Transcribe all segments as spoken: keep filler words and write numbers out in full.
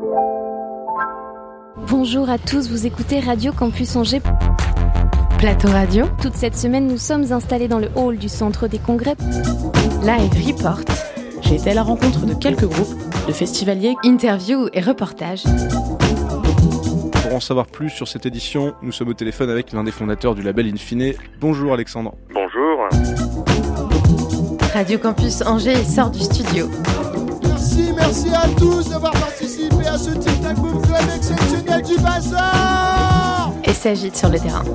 Bonjour à tous, vous écoutez Radio Campus Angers. Plateau Radio. Toute cette semaine, nous sommes installés dans le hall du centre des congrès. Live Report. J'ai été à la rencontre de quelques groupes, de festivaliers, interviews et reportages. Pour en savoir plus sur cette édition, nous sommes au téléphone avec l'un des fondateurs du label Infine. Bonjour Alexandre. Bonjour. Radio Campus Angers sort du studio. Merci, merci à tous d'avoir participé à ce Tic Tac Boom Club exceptionnel du Bazar. Et s'agite sur le terrain.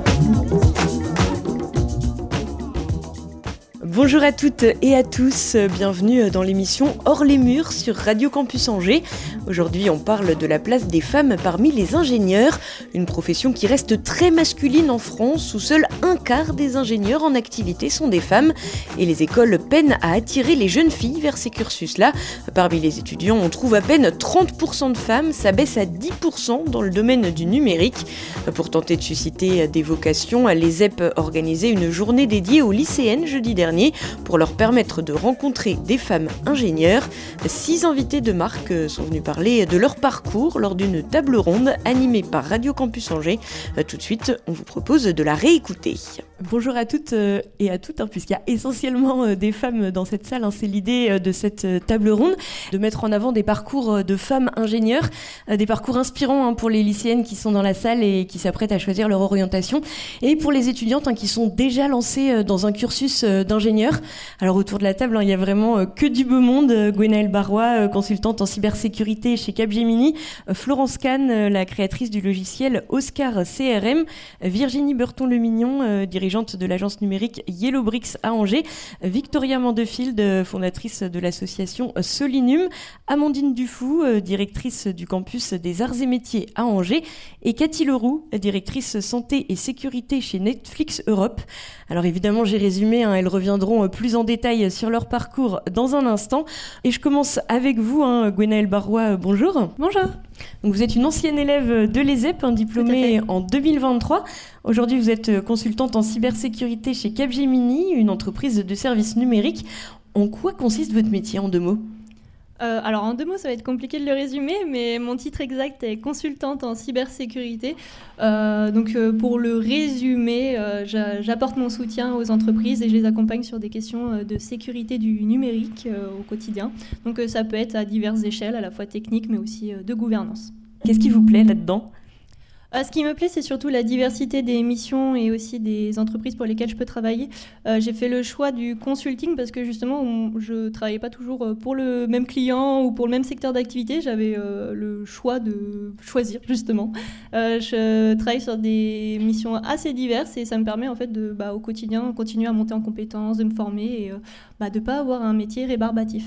Bonjour à toutes et à tous, bienvenue dans l'émission Hors les murs sur Radio Campus Angers. Aujourd'hui, on parle de la place des femmes parmi les ingénieurs, une profession qui reste très masculine en France, où seul un quart des ingénieurs en activité sont des femmes. Et les écoles peinent à attirer les jeunes filles vers ces cursus-là. Parmi les étudiants, on trouve à peine trente pour cent de femmes, ça baisse à dix pour cent dans le domaine du numérique. Pour tenter de susciter des vocations, les Z E P organisaient une journée dédiée aux lycéennes jeudi dernier pour leur permettre de rencontrer des femmes ingénieures. Six invités de marque sont venus parler de leur parcours lors d'une table ronde animée par Radio Campus Angers. Tout de suite, on vous propose de la réécouter. Bonjour à toutes et à toutes, hein, puisqu'il y a essentiellement des femmes dans cette salle. Hein, c'est l'idée de cette table ronde, de mettre en avant des parcours de femmes ingénieures, des parcours inspirants hein, pour les lycéennes qui sont dans la salle et qui s'apprêtent à choisir leur orientation, et pour les étudiantes hein, qui sont déjà lancées dans un cursus d'ingénieur. Alors autour de la table, hein, il y a vraiment que du beau monde. Gwenaëlle Barrois, consultante en cybersécurité chez Capgemini, Florence Kahn, la créatrice du logiciel Oscar C R M, Virginie Burton-Lemignon, dirigeante de l'agence numérique Yellowbricks à Angers, Victoria Mandefield, fondatrice de l'association Solinum, Amandine Dufou, directrice du campus des arts et métiers à Angers, et Cathy Leroux, directrice santé et sécurité chez Netflix Europe. Alors évidemment, j'ai résumé, hein, elles reviendront plus en détail sur leur parcours dans un instant. Et je commence avec vous, hein, Gwenaëlle Barrois, bonjour. Bonjour. Donc vous êtes une ancienne élève de l'E S E P, hein, diplômée en deux mille vingt-trois. Aujourd'hui, vous êtes consultante en cybersécurité chez Capgemini, une entreprise de services numériques. En quoi consiste votre métier, en deux mots ? Euh, alors en deux mots, ça va être compliqué de le résumer, mais mon titre exact est consultante en cybersécurité. Euh, donc euh, pour le résumer, euh, j'a, j'apporte mon soutien aux entreprises et je les accompagne sur des questions euh, de sécurité du numérique euh, au quotidien. Donc euh, ça peut être à diverses échelles, à la fois techniques mais aussi euh, de gouvernance. Qu'est-ce qui vous plaît là-dedans ? Euh, ce qui me plaît, c'est surtout la diversité des missions et aussi des entreprises pour lesquelles je peux travailler. Euh, j'ai fait le choix du consulting parce que justement, on, je ne travaillais pas toujours pour le même client ou pour le même secteur d'activité. J'avais euh, le choix de choisir, justement. Euh, je travaille sur des missions assez diverses et ça me permet en fait de, bah, au quotidien, continuer à monter en compétences, de me former et euh, bah, de ne pas avoir un métier rébarbatif.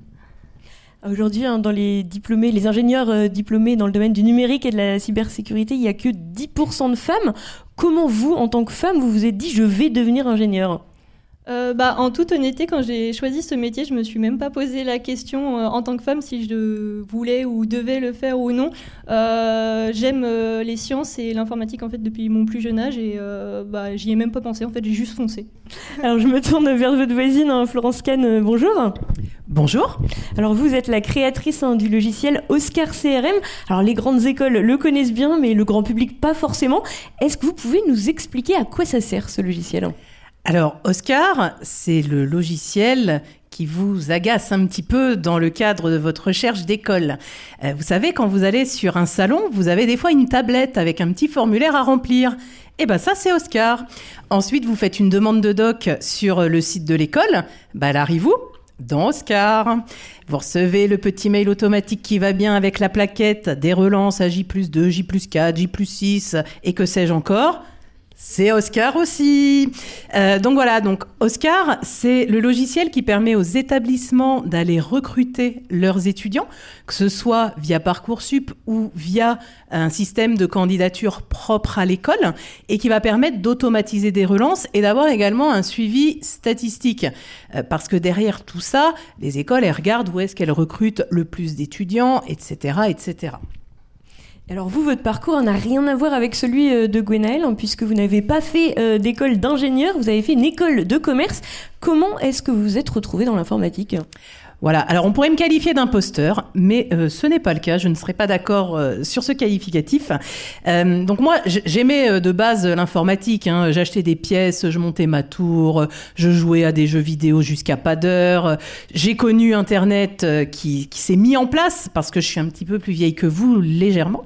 Aujourd'hui, hein, dans les diplômés, les ingénieurs euh, diplômés dans le domaine du numérique et de la cybersécurité, il n'y a que dix pour cent de femmes. Comment vous, en tant que femme, vous vous êtes dit « je vais devenir ingénieure » ? Euh, bah, en toute honnêteté, quand j'ai choisi ce métier, je me suis même pas posé la question euh, en tant que femme si je voulais ou devais le faire ou non. Euh, j'aime euh, les sciences et l'informatique en fait depuis mon plus jeune âge et euh, bah, j'y ai même pas pensé. En fait, j'ai juste foncé. Alors, je me tourne vers votre voisine, hein, Florence Kahn. Euh, bonjour. Bonjour. Alors, vous êtes la créatrice hein, du logiciel Oscar C R M. Alors, les grandes écoles le connaissent bien, mais le grand public pas forcément. Est-ce que vous pouvez nous expliquer à quoi ça sert ce logiciel ? Alors, Oscar, c'est le logiciel qui vous agace un petit peu dans le cadre de votre recherche d'école. Euh, vous savez, quand vous allez sur un salon, vous avez des fois une tablette avec un petit formulaire à remplir. Eh ben ça, c'est Oscar. Ensuite, vous faites une demande de doc sur le site de l'école. Ben, elle arrive où ? Dans Oscar. Vous recevez le petit mail automatique qui va bien avec la plaquette des relances à J plus deux, J plus quatre, J plus six et que sais-je encore. C'est Oscar aussi. Euh, donc voilà, donc Oscar, c'est le logiciel qui permet aux établissements d'aller recruter leurs étudiants, que ce soit via Parcoursup ou via un système de candidature propre à l'école, et qui va permettre d'automatiser des relances et d'avoir également un suivi statistique. Euh, parce que derrière tout ça, les écoles, elles regardent où est-ce qu'elles recrutent le plus d'étudiants, et cetera, et cetera. Alors vous, votre parcours n'a rien à voir avec celui de Gwenaëlle, hein, puisque vous n'avez pas fait euh, d'école d'ingénieur, vous avez fait une école de commerce. Comment est-ce que vous vous êtes retrouvé dans l'informatique ? Voilà, alors on pourrait me qualifier d'imposteur, mais euh, ce n'est pas le cas, je ne serais pas d'accord euh, sur ce qualificatif. Euh, donc moi, j'aimais euh, de base l'informatique, hein. J'achetais des pièces, je montais ma tour, je jouais à des jeux vidéo jusqu'à pas d'heure. J'ai connu Internet euh, qui, qui s'est mis en place, parce que je suis un petit peu plus vieille que vous, légèrement.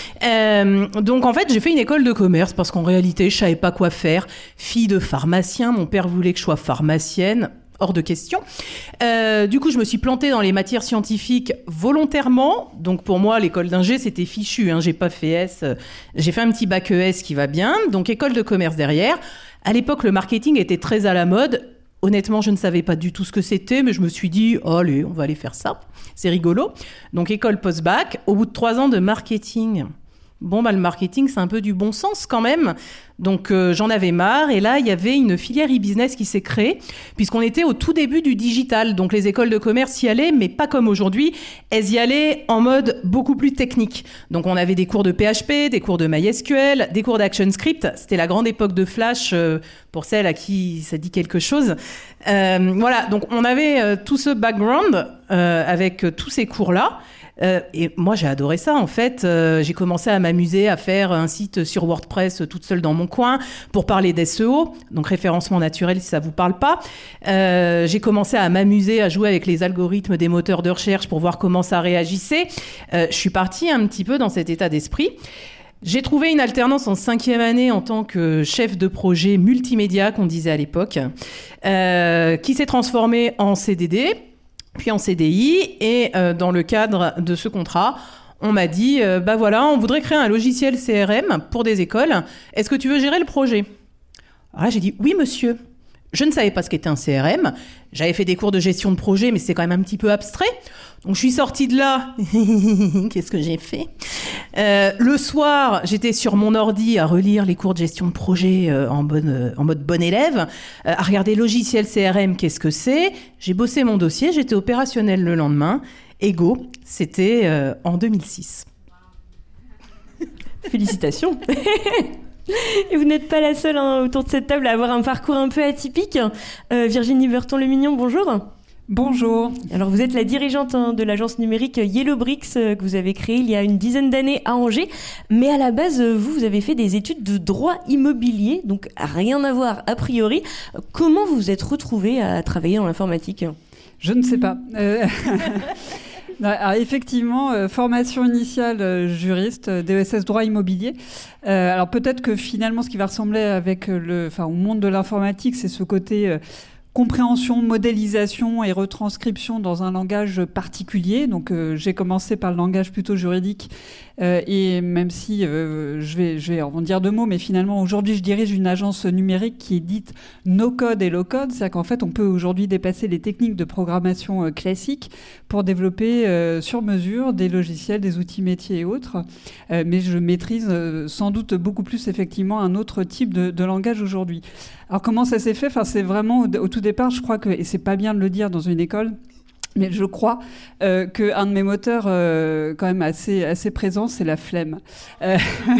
Euh, donc en fait, j'ai fait une école de commerce, parce qu'en réalité, je savais pas quoi faire. Fille de pharmacien, mon père voulait que je sois pharmacienne. Hors de question. Euh, du coup, je me suis plantée dans les matières scientifiques volontairement. Donc, pour moi, l'école d'ingé, c'était fichu. Hein. J'ai pas fait S. J'ai fait un petit bac E S qui va bien. Donc, école de commerce derrière. À l'époque, le marketing était très à la mode. Honnêtement, je ne savais pas du tout ce que c'était, mais je me suis dit, oh, allez, on va aller faire ça. C'est rigolo. Donc, école post-bac. Au bout de trois ans de marketing. Bon, bah, le marketing, c'est un peu du bon sens quand même. Donc, euh, j'en avais marre. Et là, il y avait une filière e-business qui s'est créée, puisqu'on était au tout début du digital. Donc, les écoles de commerce y allaient, mais pas comme aujourd'hui. Elles y allaient en mode beaucoup plus technique. Donc, on avait des cours de P H P, des cours de MySQL, des cours d'ActionScript. C'était la grande époque de Flash, euh, pour celles à qui ça dit quelque chose. Euh, voilà. Donc, on avait euh, tout ce background euh, avec euh, tous ces cours-là. Euh, et moi, j'ai adoré ça, en fait. Euh, j'ai commencé à m'amuser à faire un site sur WordPress euh, toute seule dans mon coin pour parler d'S E O, donc référencement naturel si ça vous parle pas. Euh, j'ai commencé à m'amuser à jouer avec les algorithmes des moteurs de recherche pour voir comment ça réagissait. Euh, je suis partie un petit peu dans cet état d'esprit. J'ai trouvé une alternance en cinquième année en tant que chef de projet multimédia, qu'on disait à l'époque, euh, qui s'est transformée en C D D. Puis en C D I, et euh, dans le cadre de ce contrat, on m'a dit, euh, bah voilà, on voudrait créer un logiciel C R M pour des écoles. Est-ce que tu veux gérer le projet ? Alors là, j'ai dit, oui, monsieur. Je ne savais pas ce qu'était un C R M. J'avais fait des cours de gestion de projet, mais c'est quand même un petit peu abstrait. Donc, je suis sortie de là. Qu'est-ce que j'ai fait ? euh, Le soir, j'étais sur mon ordi à relire les cours de gestion de projet euh, en, bonne, euh, en mode bon élève, euh, à regarder logiciel C R M, qu'est-ce que c'est ? J'ai bossé mon dossier, j'étais opérationnelle le lendemain. Et go, c'était euh, en deux mille six. Félicitations. Et vous n'êtes pas la seule hein, autour de cette table à avoir un parcours un peu atypique. Euh, Virginie Burton-Le-Mignon, bonjour. Bonjour. Alors vous êtes la dirigeante hein, de l'agence numérique Yellowbricks euh, que vous avez créée il y a une dizaine d'années à Angers. Mais à la base, euh, vous, vous avez fait des études de droit immobilier, donc rien à voir a priori. Comment vous vous êtes retrouvée à travailler dans l'informatique ? Je ne sais pas. Euh... Alors, effectivement, euh, formation initiale euh, juriste, euh, D E S S droit immobilier. Euh, alors peut-être que finalement, ce qui va ressembler avec le, enfin, au monde de l'informatique, c'est ce côté euh, compréhension, modélisation et retranscription dans un langage particulier. Donc euh, j'ai commencé par le langage plutôt juridique euh, et même si euh, je vais je vais en dire deux mots, mais finalement aujourd'hui je dirige une agence numérique qui est dite no code et low code, c'est-à-dire qu'en fait on peut aujourd'hui dépasser les techniques de programmation euh, classiques pour développer euh, sur mesure des logiciels, des outils métiers et autres. Euh, mais je maîtrise euh, sans doute beaucoup plus effectivement un autre type de, de langage aujourd'hui. Alors comment ça s'est fait ? Enfin, c'est vraiment au, au tout départ, je crois que, et c'est pas bien de le dire dans une école, mais je crois euh, qu'un de mes moteurs euh, quand même assez, assez présent, c'est la flemme. Euh...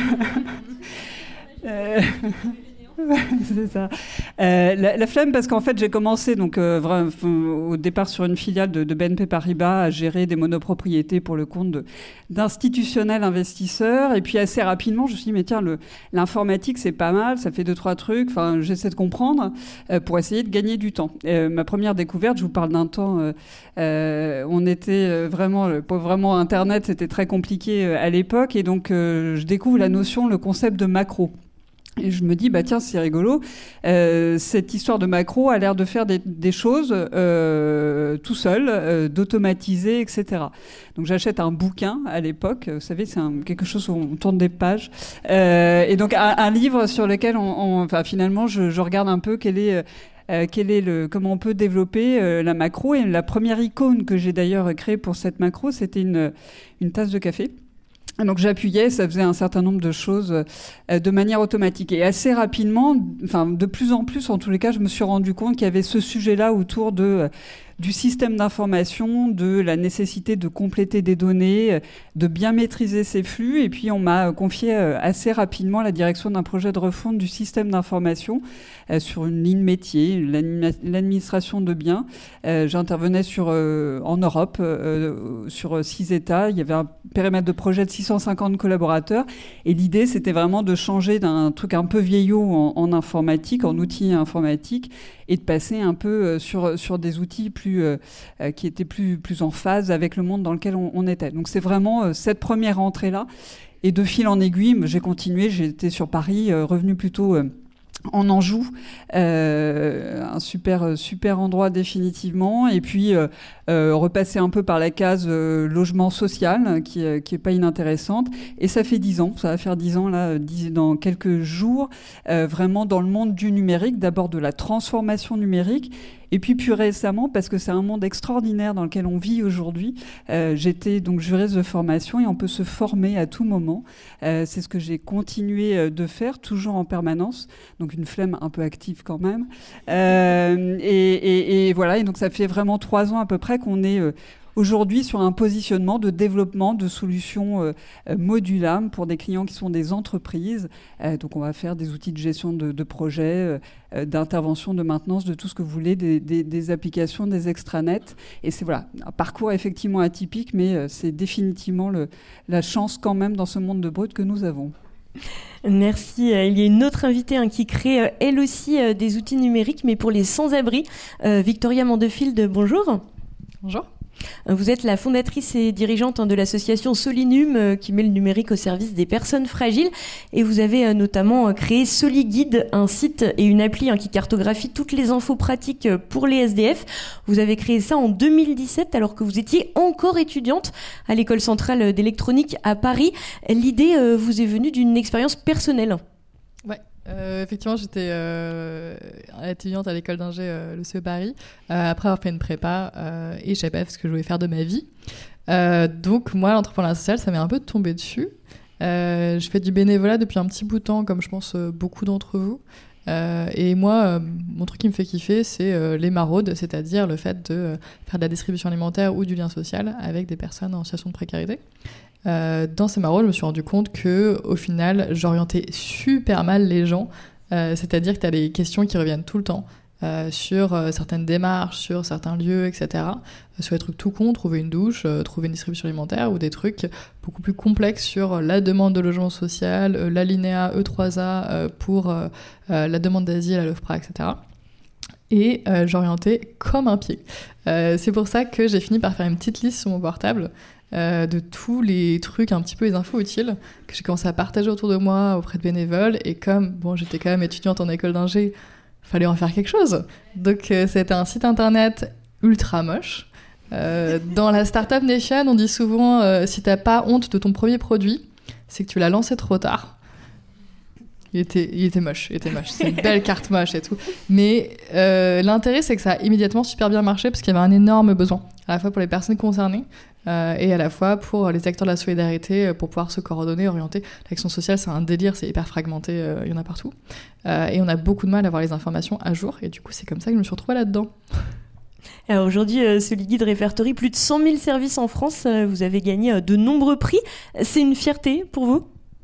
euh... c'est ça. Euh, la, la flemme parce qu'en fait j'ai commencé donc euh, vraiment, au départ sur une filiale de, de B N P Paribas à gérer des monopropriétés pour le compte de, d'institutionnels investisseurs et puis assez rapidement je me suis dit mais tiens le, l'informatique c'est pas mal, ça fait deux trois trucs, enfin j'essaie de comprendre euh, pour essayer de gagner du temps. Euh, ma première découverte, je vous parle d'un temps euh, euh, on était vraiment vraiment internet c'était très compliqué euh, à l'époque et donc euh, je découvre la notion, le concept de macro. Et je me dis, bah tiens, c'est rigolo. Euh, cette histoire de macro a l'air de faire des, des choses euh, tout seul, euh, d'automatiser, et cetera. Donc j'achète un bouquin à l'époque. Vous savez, c'est un, quelque chose où on tourne des pages. Euh, et donc un, un livre sur lequel, on, on, enfin finalement, je, je regarde un peu quel est euh, quel est le, comment on peut développer euh, la macro. Et la première icône que j'ai d'ailleurs créée pour cette macro, c'était une une tasse de café. Donc j'appuyais, ça faisait un certain nombre de choses euh, de manière automatique. Et assez rapidement, enfin de plus en plus en tous les cas, je me suis rendu compte qu'il y avait ce sujet-là autour de, du système d'information, de la nécessité de compléter des données, de bien maîtriser ces flux. Et puis, on m'a confié assez rapidement la direction d'un projet de refonte du système d'information euh, sur une ligne métier, l'administration de biens. Euh, j'intervenais sur, euh, en Europe, euh, sur six États. Il y avait un périmètre de projet de six cent cinquante collaborateurs. Et l'idée, c'était vraiment de changer d'un truc un peu vieillot en, en informatique, en outils informatiques, et de passer un peu euh, sur, sur des outils plus, euh, euh, qui étaient plus, plus en phase avec le monde dans lequel on, on était. Donc c'est vraiment euh, cette première entrée-là. Et de fil en aiguille, j'ai continué, j'étais sur Paris, euh, revenu plutôt... Euh, en Anjou, euh, un super super endroit définitivement, et puis euh, euh, repasser un peu par la case euh, logement social qui euh, qui est pas inintéressante. Et ça fait dix ans, ça va faire dix ans là, dix, dans quelques jours, euh, vraiment dans le monde du numérique, d'abord de la transformation numérique. Et puis plus récemment, parce que c'est un monde extraordinaire dans lequel on vit aujourd'hui, euh, j'étais donc juriste de formation et on peut se former à tout moment. Euh, c'est ce que j'ai continué de faire, toujours en permanence. Donc une flemme un peu active quand même. Euh, et, et, et voilà, et donc ça fait vraiment trois ans à peu près qu'on est... Euh, aujourd'hui sur un positionnement de développement de solutions euh, modulables pour des clients qui sont des entreprises. Euh, donc on va faire des outils de gestion de, de projets, euh, d'intervention, de maintenance, de tout ce que vous voulez, des, des, des applications, des extranets. Et c'est voilà, un parcours effectivement atypique, mais euh, c'est définitivement le, la chance quand même dans ce monde de brut que nous avons. Merci. Il y a une autre invitée hein, qui crée elle aussi euh, des outils numériques, mais pour les sans-abri. Euh, Victoria Mandefield, bonjour. Bonjour. Vous êtes la fondatrice et dirigeante de l'association Solinum qui met le numérique au service des personnes fragiles, et vous avez notamment créé SoliGuide, un site et une appli qui cartographie toutes les infos pratiques pour les S D F. Vous avez créé ça en deux mille dix-sept alors que vous étiez encore étudiante à l'École centrale d'électronique à Paris. L'idée vous est venue d'une expérience personnelle. Ouais. Euh, effectivement, j'étais euh, étudiante à l'école d'ingé euh, le C E Paris, euh, après avoir fait une prépa, euh, et je savais pas ce que je voulais faire de ma vie. Euh, donc moi, l'entrepreneuriat social, ça m'est un peu tombé dessus. Euh, je fais du bénévolat depuis un petit bout de temps, comme je pense euh, beaucoup d'entre vous. Euh, et moi, euh, mon truc qui me fait kiffer, c'est euh, les maraudes, c'est-à-dire le fait de euh, faire de la distribution alimentaire ou du lien social avec des personnes en situation de précarité. Euh, dans ces maraudes, je me suis rendu compte que, au final, j'orientais super mal les gens. Euh, c'est-à-dire que tu as des questions qui reviennent tout le temps euh, sur euh, certaines démarches, sur certains lieux, et cetera. Euh, sur des trucs tout con, trouver une douche, euh, trouver une distribution alimentaire, ou des trucs beaucoup plus complexes sur la demande de logement social, euh, l'alinéa E trois A euh, pour euh, euh, la demande d'asile à l'O F P R A, et cetera. Et euh, j'orientais comme un pied. Euh, c'est pour ça que j'ai fini par faire une petite liste sur mon portable Euh, de tous les trucs, un petit peu les infos utiles que j'ai commencé à partager autour de moi auprès de bénévoles. Et comme bon, j'étais quand même étudiante en école d'ingé, fallait en faire quelque chose. Donc euh, c'était un site internet ultra moche. Euh, dans la Startup Nation, on dit souvent euh, si t'as pas honte de ton premier produit, c'est que tu l'as lancé trop tard. Il était, il était moche, il était moche. C'est une belle carte moche et tout. Mais euh, l'intérêt, c'est que ça a immédiatement super bien marché parce qu'il y avait un énorme besoin, à la fois pour les personnes concernées euh, et à la fois pour les acteurs de la solidarité, pour pouvoir se coordonner, orienter. L'action sociale, c'est un délire, c'est hyper fragmenté, euh, il y en a partout. Euh, et on a beaucoup de mal à avoir les informations à jour. Et du coup, c'est comme ça que je me suis retrouvée là-dedans. Alors aujourd'hui, euh, SoliGuide répertorie plus de cent mille services en France. Euh, vous avez gagné euh, de nombreux prix. C'est une fierté pour vous ?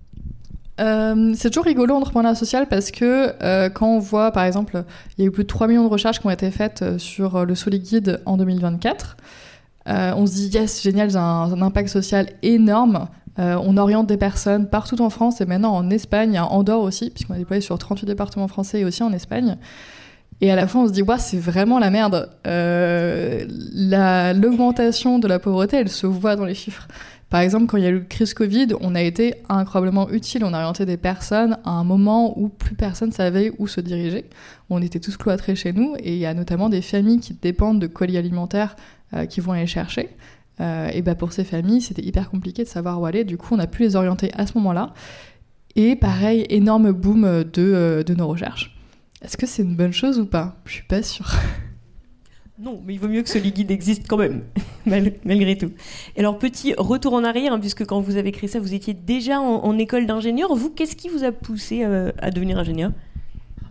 Euh, c'est toujours rigolo l'entrepreneuriat social parce que euh, quand on voit, par exemple, il y a eu plus de trois millions de recherches qui ont été faites sur le SoliGuide en deux mille vingt-quatre, euh, on se dit yes, génial, j'ai un, un impact social énorme. Euh, on oriente des personnes partout en France et maintenant en Espagne, à Andorre aussi, puisqu'on a déployé sur trente-huit départements français et aussi en Espagne. Et à la fin, on se dit, ouais, c'est vraiment la merde. Euh, la, l'augmentation de la pauvreté, elle se voit dans les chiffres. Par exemple, quand il y a eu la crise Covid, on a été incroyablement utile. On a orienté des personnes à un moment où plus personne savait où se diriger. On était tous cloîtrés chez nous et il y a notamment des familles qui dépendent de colis alimentaires euh, qui vont aller chercher. Euh, et bah pour ces familles, c'était hyper compliqué de savoir où aller. Du coup, on a pu les orienter à ce moment-là. Et pareil, énorme boom de, euh, de nos recherches. Est-ce que c'est une bonne chose ou pas ? Je suis pas sûre. Non, mais il vaut mieux que SoliGuide existe quand même, malgré tout. Et alors, petit retour en arrière, hein, puisque quand vous avez créé ça, vous étiez déjà en, en école d'ingénieur. Vous, qu'est-ce qui vous a poussé euh, à devenir ingénieur ?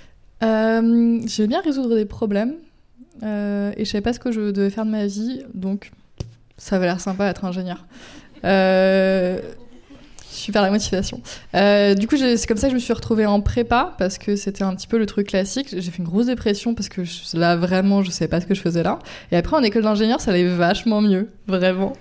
euh, J'aime bien résoudre des problèmes. euh, et je savais pas ce que je devais faire de ma vie, donc ça avait l'air sympa d'être ingénieur. Euh, super la motivation. Euh, du coup, j'ai, c'est comme ça que je me suis retrouvée en prépa, parce que c'était un petit peu le truc classique. J'ai fait une grosse dépression parce que je, là, vraiment, je savais pas ce que je faisais là. Et après, en école d'ingénieur, ça allait vachement mieux, vraiment.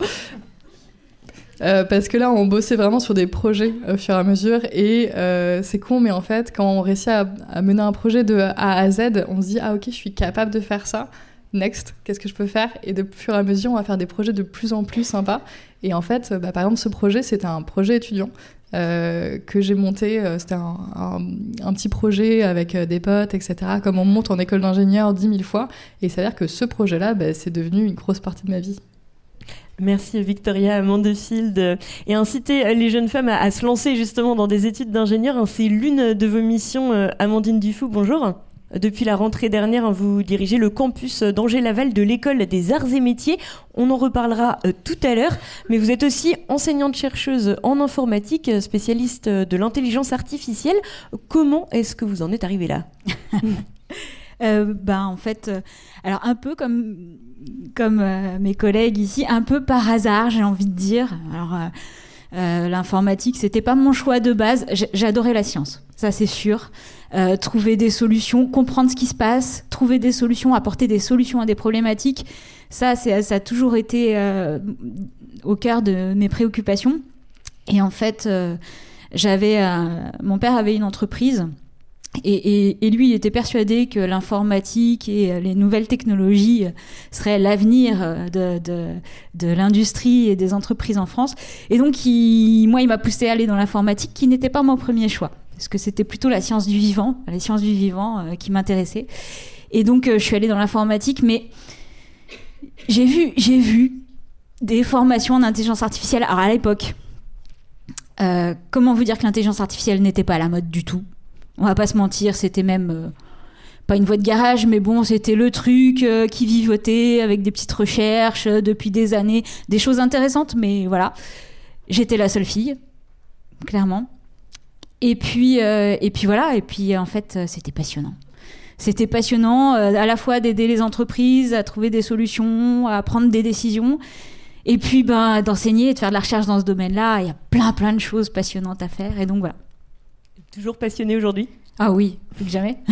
Euh, parce que là, on bossait vraiment sur des projets au fur et à mesure, et euh, c'est con, mais en fait, quand on réussit à, à mener un projet de A à Z, on se dit « Ah ok, je suis capable de faire ça, next, qu'est-ce que je peux faire ?» Et de fur et à mesure, on va faire des projets de plus en plus sympas. Et en fait, bah, par exemple, ce projet, c'était un projet étudiant euh, que j'ai monté, euh, c'était un, un, un petit projet avec euh, des potes, et cetera, comme on monte en école d'ingénieur dix mille fois, et il s'avère que ce projet-là, bah, c'est devenu une grosse partie de ma vie. Merci Victoria Mandefield. Et inciter les jeunes femmes à, à se lancer justement dans des études d'ingénieur, c'est l'une de vos missions. Amandine Dufou, bonjour. Depuis la rentrée dernière, vous dirigez le campus d'Angers-Laval de l'École des Arts et Métiers. On en reparlera tout à l'heure. Mais vous êtes aussi enseignante-chercheuse en informatique, spécialiste de l'intelligence artificielle. Comment est-ce que vous en êtes arrivée là ? Euh, ben en fait, euh, alors un peu comme comme euh, mes collègues ici, un peu par hasard, j'ai envie de dire. Alors euh, euh, l'informatique, c'était pas mon choix de base. J- j'adorais la science, ça c'est sûr. Euh, trouver des solutions, comprendre ce qui se passe, trouver des solutions, apporter des solutions à des problématiques, ça c'est ça a toujours été euh, au cœur de mes préoccupations. Et en fait, euh, j'avais euh, mon père avait une entreprise. Et, et, et lui, il était persuadé que l'informatique et les nouvelles technologies seraient l'avenir de, de, de l'industrie et des entreprises en France. Et donc, il, moi, il m'a poussé à aller dans l'informatique, qui n'était pas mon premier choix, parce que c'était plutôt la science du vivant, les sciences du vivant euh, qui m'intéressaient. Et donc, euh, je suis allée dans l'informatique, mais j'ai vu, j'ai vu des formations en intelligence artificielle. Alors, à l'époque, euh, comment vous dire que l'intelligence artificielle n'était pas à la mode du tout ? On va pas se mentir, c'était même euh, pas une voie de garage, mais bon, c'était le truc euh, qui vivotait avec des petites recherches euh, depuis des années, des choses intéressantes, mais voilà. J'étais la seule fille, clairement. Et puis, euh, et puis voilà, et puis en fait, euh, c'était passionnant. C'était passionnant euh, à la fois d'aider les entreprises à trouver des solutions, à prendre des décisions, et puis ben, d'enseigner et de faire de la recherche dans ce domaine-là. Il y a plein, plein de choses passionnantes à faire, et donc voilà. Toujours passionnée aujourd'hui ? Ah oui, plus que jamais.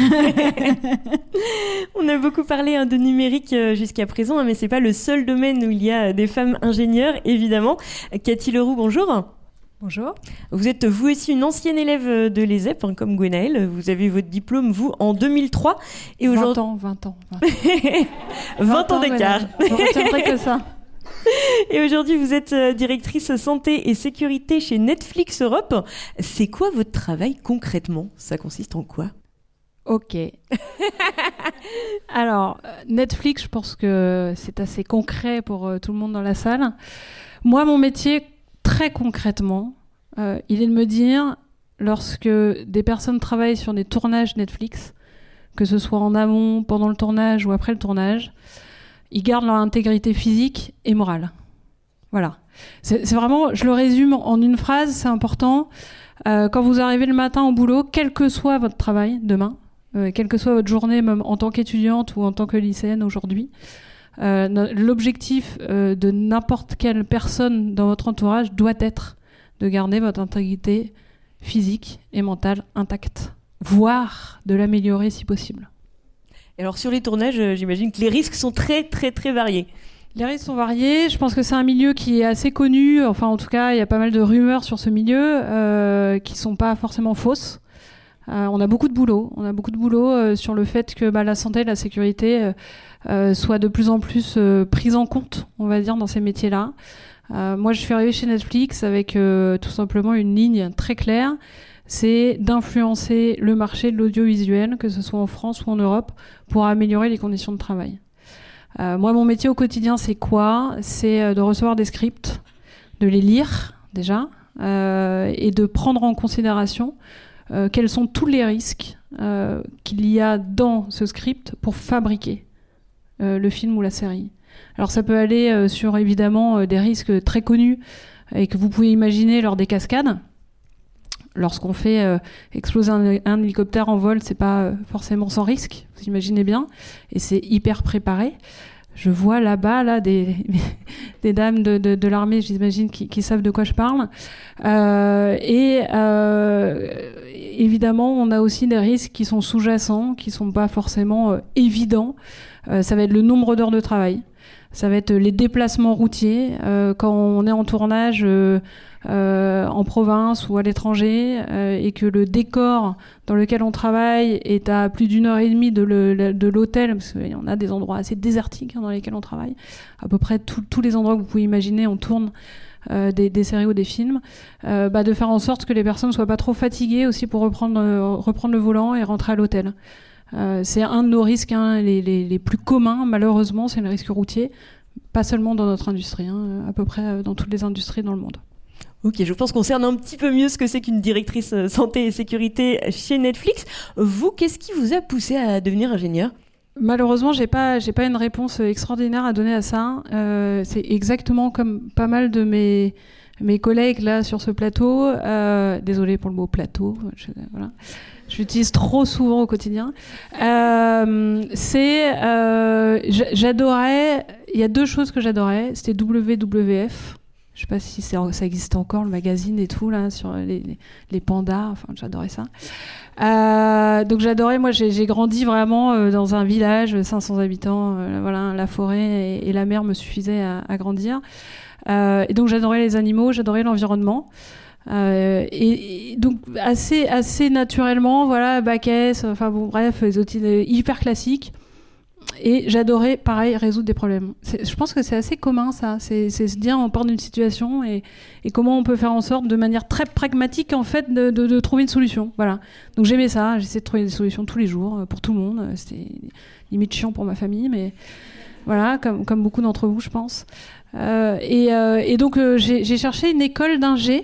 On a beaucoup parlé hein, de numérique euh, jusqu'à présent, hein, mais c'est pas le seul domaine où il y a des femmes ingénieures, évidemment. Cathy Leroux, bonjour. Bonjour. Vous êtes vous aussi une ancienne élève de l'E S E P, hein, comme Gwenaëlle. Vous avez votre diplôme, vous, en deux mille trois. Et vingt ans, vingt ans. vingt ans, vingt ans d'écart. Je retiendrai que ça. Et aujourd'hui, vous êtes directrice santé et sécurité chez Netflix Europe. C'est quoi votre travail concrètement ? Ça consiste en quoi ? Ok. Alors, Netflix, je pense que c'est assez concret pour euh, tout le monde dans la salle. Moi, mon métier, très concrètement, euh, il est de me dire, lorsque des personnes travaillent sur des tournages Netflix, que ce soit en amont, pendant le tournage ou après le tournage, ils gardent leur intégrité physique et morale. Voilà. C'est, c'est vraiment, je le résume en une phrase, c'est important. Euh, quand vous arrivez le matin au boulot, quel que soit votre travail demain, euh, quelle que soit votre journée, même en tant qu'étudiante ou en tant que lycéenne aujourd'hui, euh, no- l'objectif euh, de n'importe quelle personne dans votre entourage doit être de garder votre intégrité physique et mentale intacte, voire de l'améliorer si possible. Alors sur les tournages, j'imagine que les risques sont très très très variés. Les risques sont variés. Je pense que c'est un milieu qui est assez connu. Enfin, en tout cas, il y a pas mal de rumeurs sur ce milieu euh, qui sont pas forcément fausses. Euh, on a beaucoup de boulot. On a beaucoup de boulot euh, sur le fait que bah, la santé et la sécurité euh, euh, soient de plus en plus euh, prises en compte, on va dire, dans ces métiers-là. Euh, moi, je suis arrivée chez Netflix avec euh, tout simplement une ligne très claire. C'est d'influencer le marché de l'audiovisuel, que ce soit en France ou en Europe, pour améliorer les conditions de travail. Euh, moi, mon métier au quotidien, c'est quoi ? C'est euh, de recevoir des scripts, de les lire déjà, euh, et de prendre en considération euh, quels sont tous les risques euh, qu'il y a dans ce script pour fabriquer euh, le film ou la série. Alors ça peut aller euh, sur évidemment euh, des risques très connus et que vous pouvez imaginer lors des cascades. lorsqu'on fait euh, exploser un, un hélicoptère en vol, c'est pas euh, forcément sans risque, vous imaginez bien, et c'est hyper préparé. Je vois là-bas là des, des dames de, de, de l'armée, j'imagine, qui, qui savent de quoi je parle. Euh, et euh, évidemment, on a aussi des risques qui sont sous-jacents, qui sont pas forcément euh, évidents. Euh, ça va être le nombre d'heures de travail. Ça va être les déplacements routiers. Euh, quand on est en tournage euh, euh, en province ou à l'étranger euh, et que le décor dans lequel on travaille est à plus d'une heure et demie de, le, de l'hôtel, parce qu'il y en a des endroits assez désertiques dans lesquels on travaille, à peu près tout, tous les endroits que vous pouvez imaginer, on tourne euh, des, des séries ou des films, euh, bah, de faire en sorte que les personnes ne soient pas trop fatiguées aussi pour reprendre, euh, reprendre le volant et rentrer à l'hôtel. Euh, c'est un de nos risques, hein, les, les, les plus communs, malheureusement, c'est le risque routier, pas seulement dans notre industrie, hein, à peu près dans toutes les industries dans le monde. Ok, je pense qu'on cerne un petit peu mieux ce que c'est qu'une directrice santé et sécurité chez Netflix. Vous, qu'est-ce qui vous a poussé à devenir ingénieur ? Malheureusement, j'ai pas, j'ai pas une réponse extraordinaire à donner à ça. Euh, c'est exactement comme pas mal de mes, mes collègues là sur ce plateau. Euh, désolée pour le mot plateau. Je, voilà. J'utilise trop souvent au quotidien. Euh, c'est, euh, j'adorais. Il y a deux choses que j'adorais. C'était W W F. Je sais pas si c'est, ça existe encore, le magazine et tout là sur les, les, les pandas. Enfin, j'adorais ça. Euh, donc j'adorais. Moi, j'ai, j'ai grandi vraiment euh, dans un village, cinq cents habitants. Euh, voilà, la forêt et, et la mer me suffisaient à, à grandir. Euh, et donc j'adorais les animaux, j'adorais l'environnement. Euh, et, et donc assez assez naturellement, voilà, bac S, enfin bon, bref, les outils hyper classiques. Et j'adorais, pareil, résoudre des problèmes. C'est, je pense que c'est assez commun, ça. C'est, c'est se dire, on part d'une situation et, et comment on peut faire en sorte, de manière très pragmatique, en fait, de, de, de trouver une solution. Voilà. Donc j'aimais ça. J'essayais de trouver des solutions tous les jours, pour tout le monde. C'était limite chiant pour ma famille, mais voilà, comme, comme beaucoup d'entre vous, je pense. Euh, et, euh, et donc, euh, j'ai, j'ai cherché une école d'ingé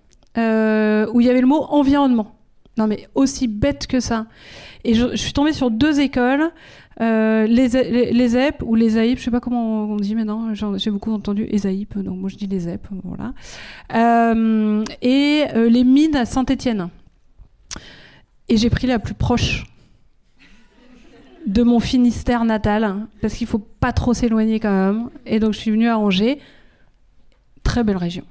euh, où il y avait le mot environnement. Non, mais aussi bête que ça. Et je, je suis tombée sur deux écoles. Euh, les, les, les E P ou les A I P, je sais pas comment on dit maintenant, j'ai, j'ai beaucoup entendu E S A I P, donc moi je dis les E P, voilà. Euh, et euh, les mines à Saint-Étienne. Et j'ai pris la plus proche de mon Finistère natal, parce qu'il faut pas trop s'éloigner quand même. Et donc je suis venue à Angers, très belle région.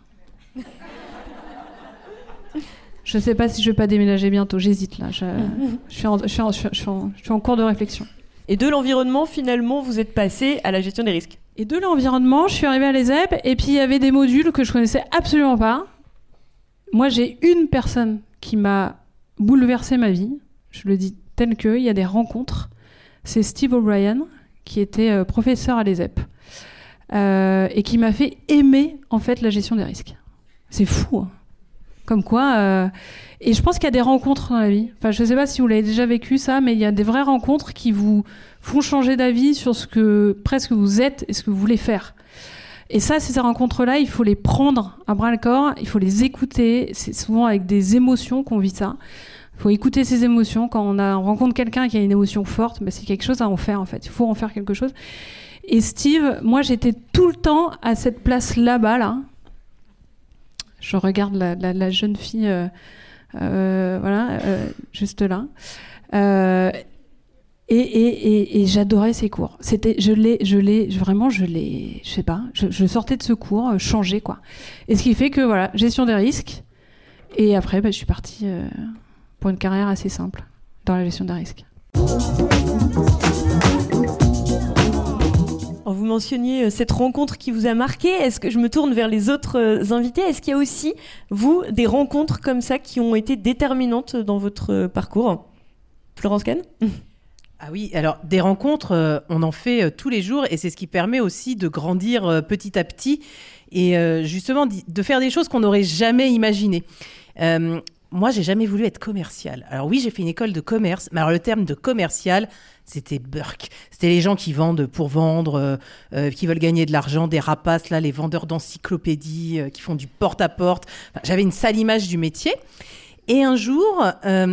Je sais pas si je vais pas déménager bientôt, j'hésite là, je, je, suis en, je, suis en, je, suis en, je, suis en, je suis en cours de réflexion. Et de l'environnement, finalement, vous êtes passé à la gestion des risques. Et de l'environnement, je suis arrivée à l'E S E P, et puis il y avait des modules que je connaissais absolument pas. Moi, j'ai une personne qui m'a bouleversé ma vie, je le dis tel que, il y a des rencontres. C'est Steve O'Brien, qui était euh, professeur à l'E S E P, euh, et qui m'a fait aimer, en fait, la gestion des risques. C'est fou, hein. Comme quoi... Euh... Et je pense qu'il y a des rencontres dans la vie. Enfin, je ne sais pas si vous l'avez déjà vécu, ça, mais il y a des vraies rencontres qui vous font changer d'avis sur ce que presque vous êtes et ce que vous voulez faire. Et ça, ces rencontres-là, il faut les prendre à bras-le-corps, il faut les écouter. C'est souvent avec des émotions qu'on vit ça. Il faut écouter ces émotions. Quand on, a, on rencontre quelqu'un qui a une émotion forte, bah, c'est quelque chose à en faire, en fait. Il faut en faire quelque chose. Et Steve, moi, j'étais tout le temps à cette place là-bas, là. Je regarde la, la, la jeune fille... Euh, Euh, voilà, euh, juste là. Euh, et, et, et, et j'adorais ces cours. C'était, je l'ai, je l'ai, vraiment, je l'ai, je sais pas, je, je sortais de ce cours euh, changé, quoi. Et ce qui fait que, voilà, gestion des risques. Et après, bah, je suis partie euh, pour une carrière assez simple dans la gestion des risques. Vous mentionniez cette rencontre qui vous a marqué. Est-ce que je me tourne vers les autres invités ? Est-ce qu'il y a aussi, vous, des rencontres comme ça qui ont été déterminantes dans votre parcours ? Florence Kahn ? Ah oui, alors des rencontres, euh, on en fait euh, tous les jours et c'est ce qui permet aussi de grandir euh, petit à petit et euh, justement de faire des choses qu'on n'aurait jamais imaginées. Euh, moi, j'ai jamais voulu être commercial. Alors oui, j'ai fait une école de commerce, mais alors le terme de commercial, c'était Burke. C'était les gens qui vendent pour vendre, euh, euh, qui veulent gagner de l'argent, des rapaces, là, les vendeurs d'encyclopédies, euh, qui font du porte-à-porte. Enfin, j'avais une sale image du métier. Et un jour, euh,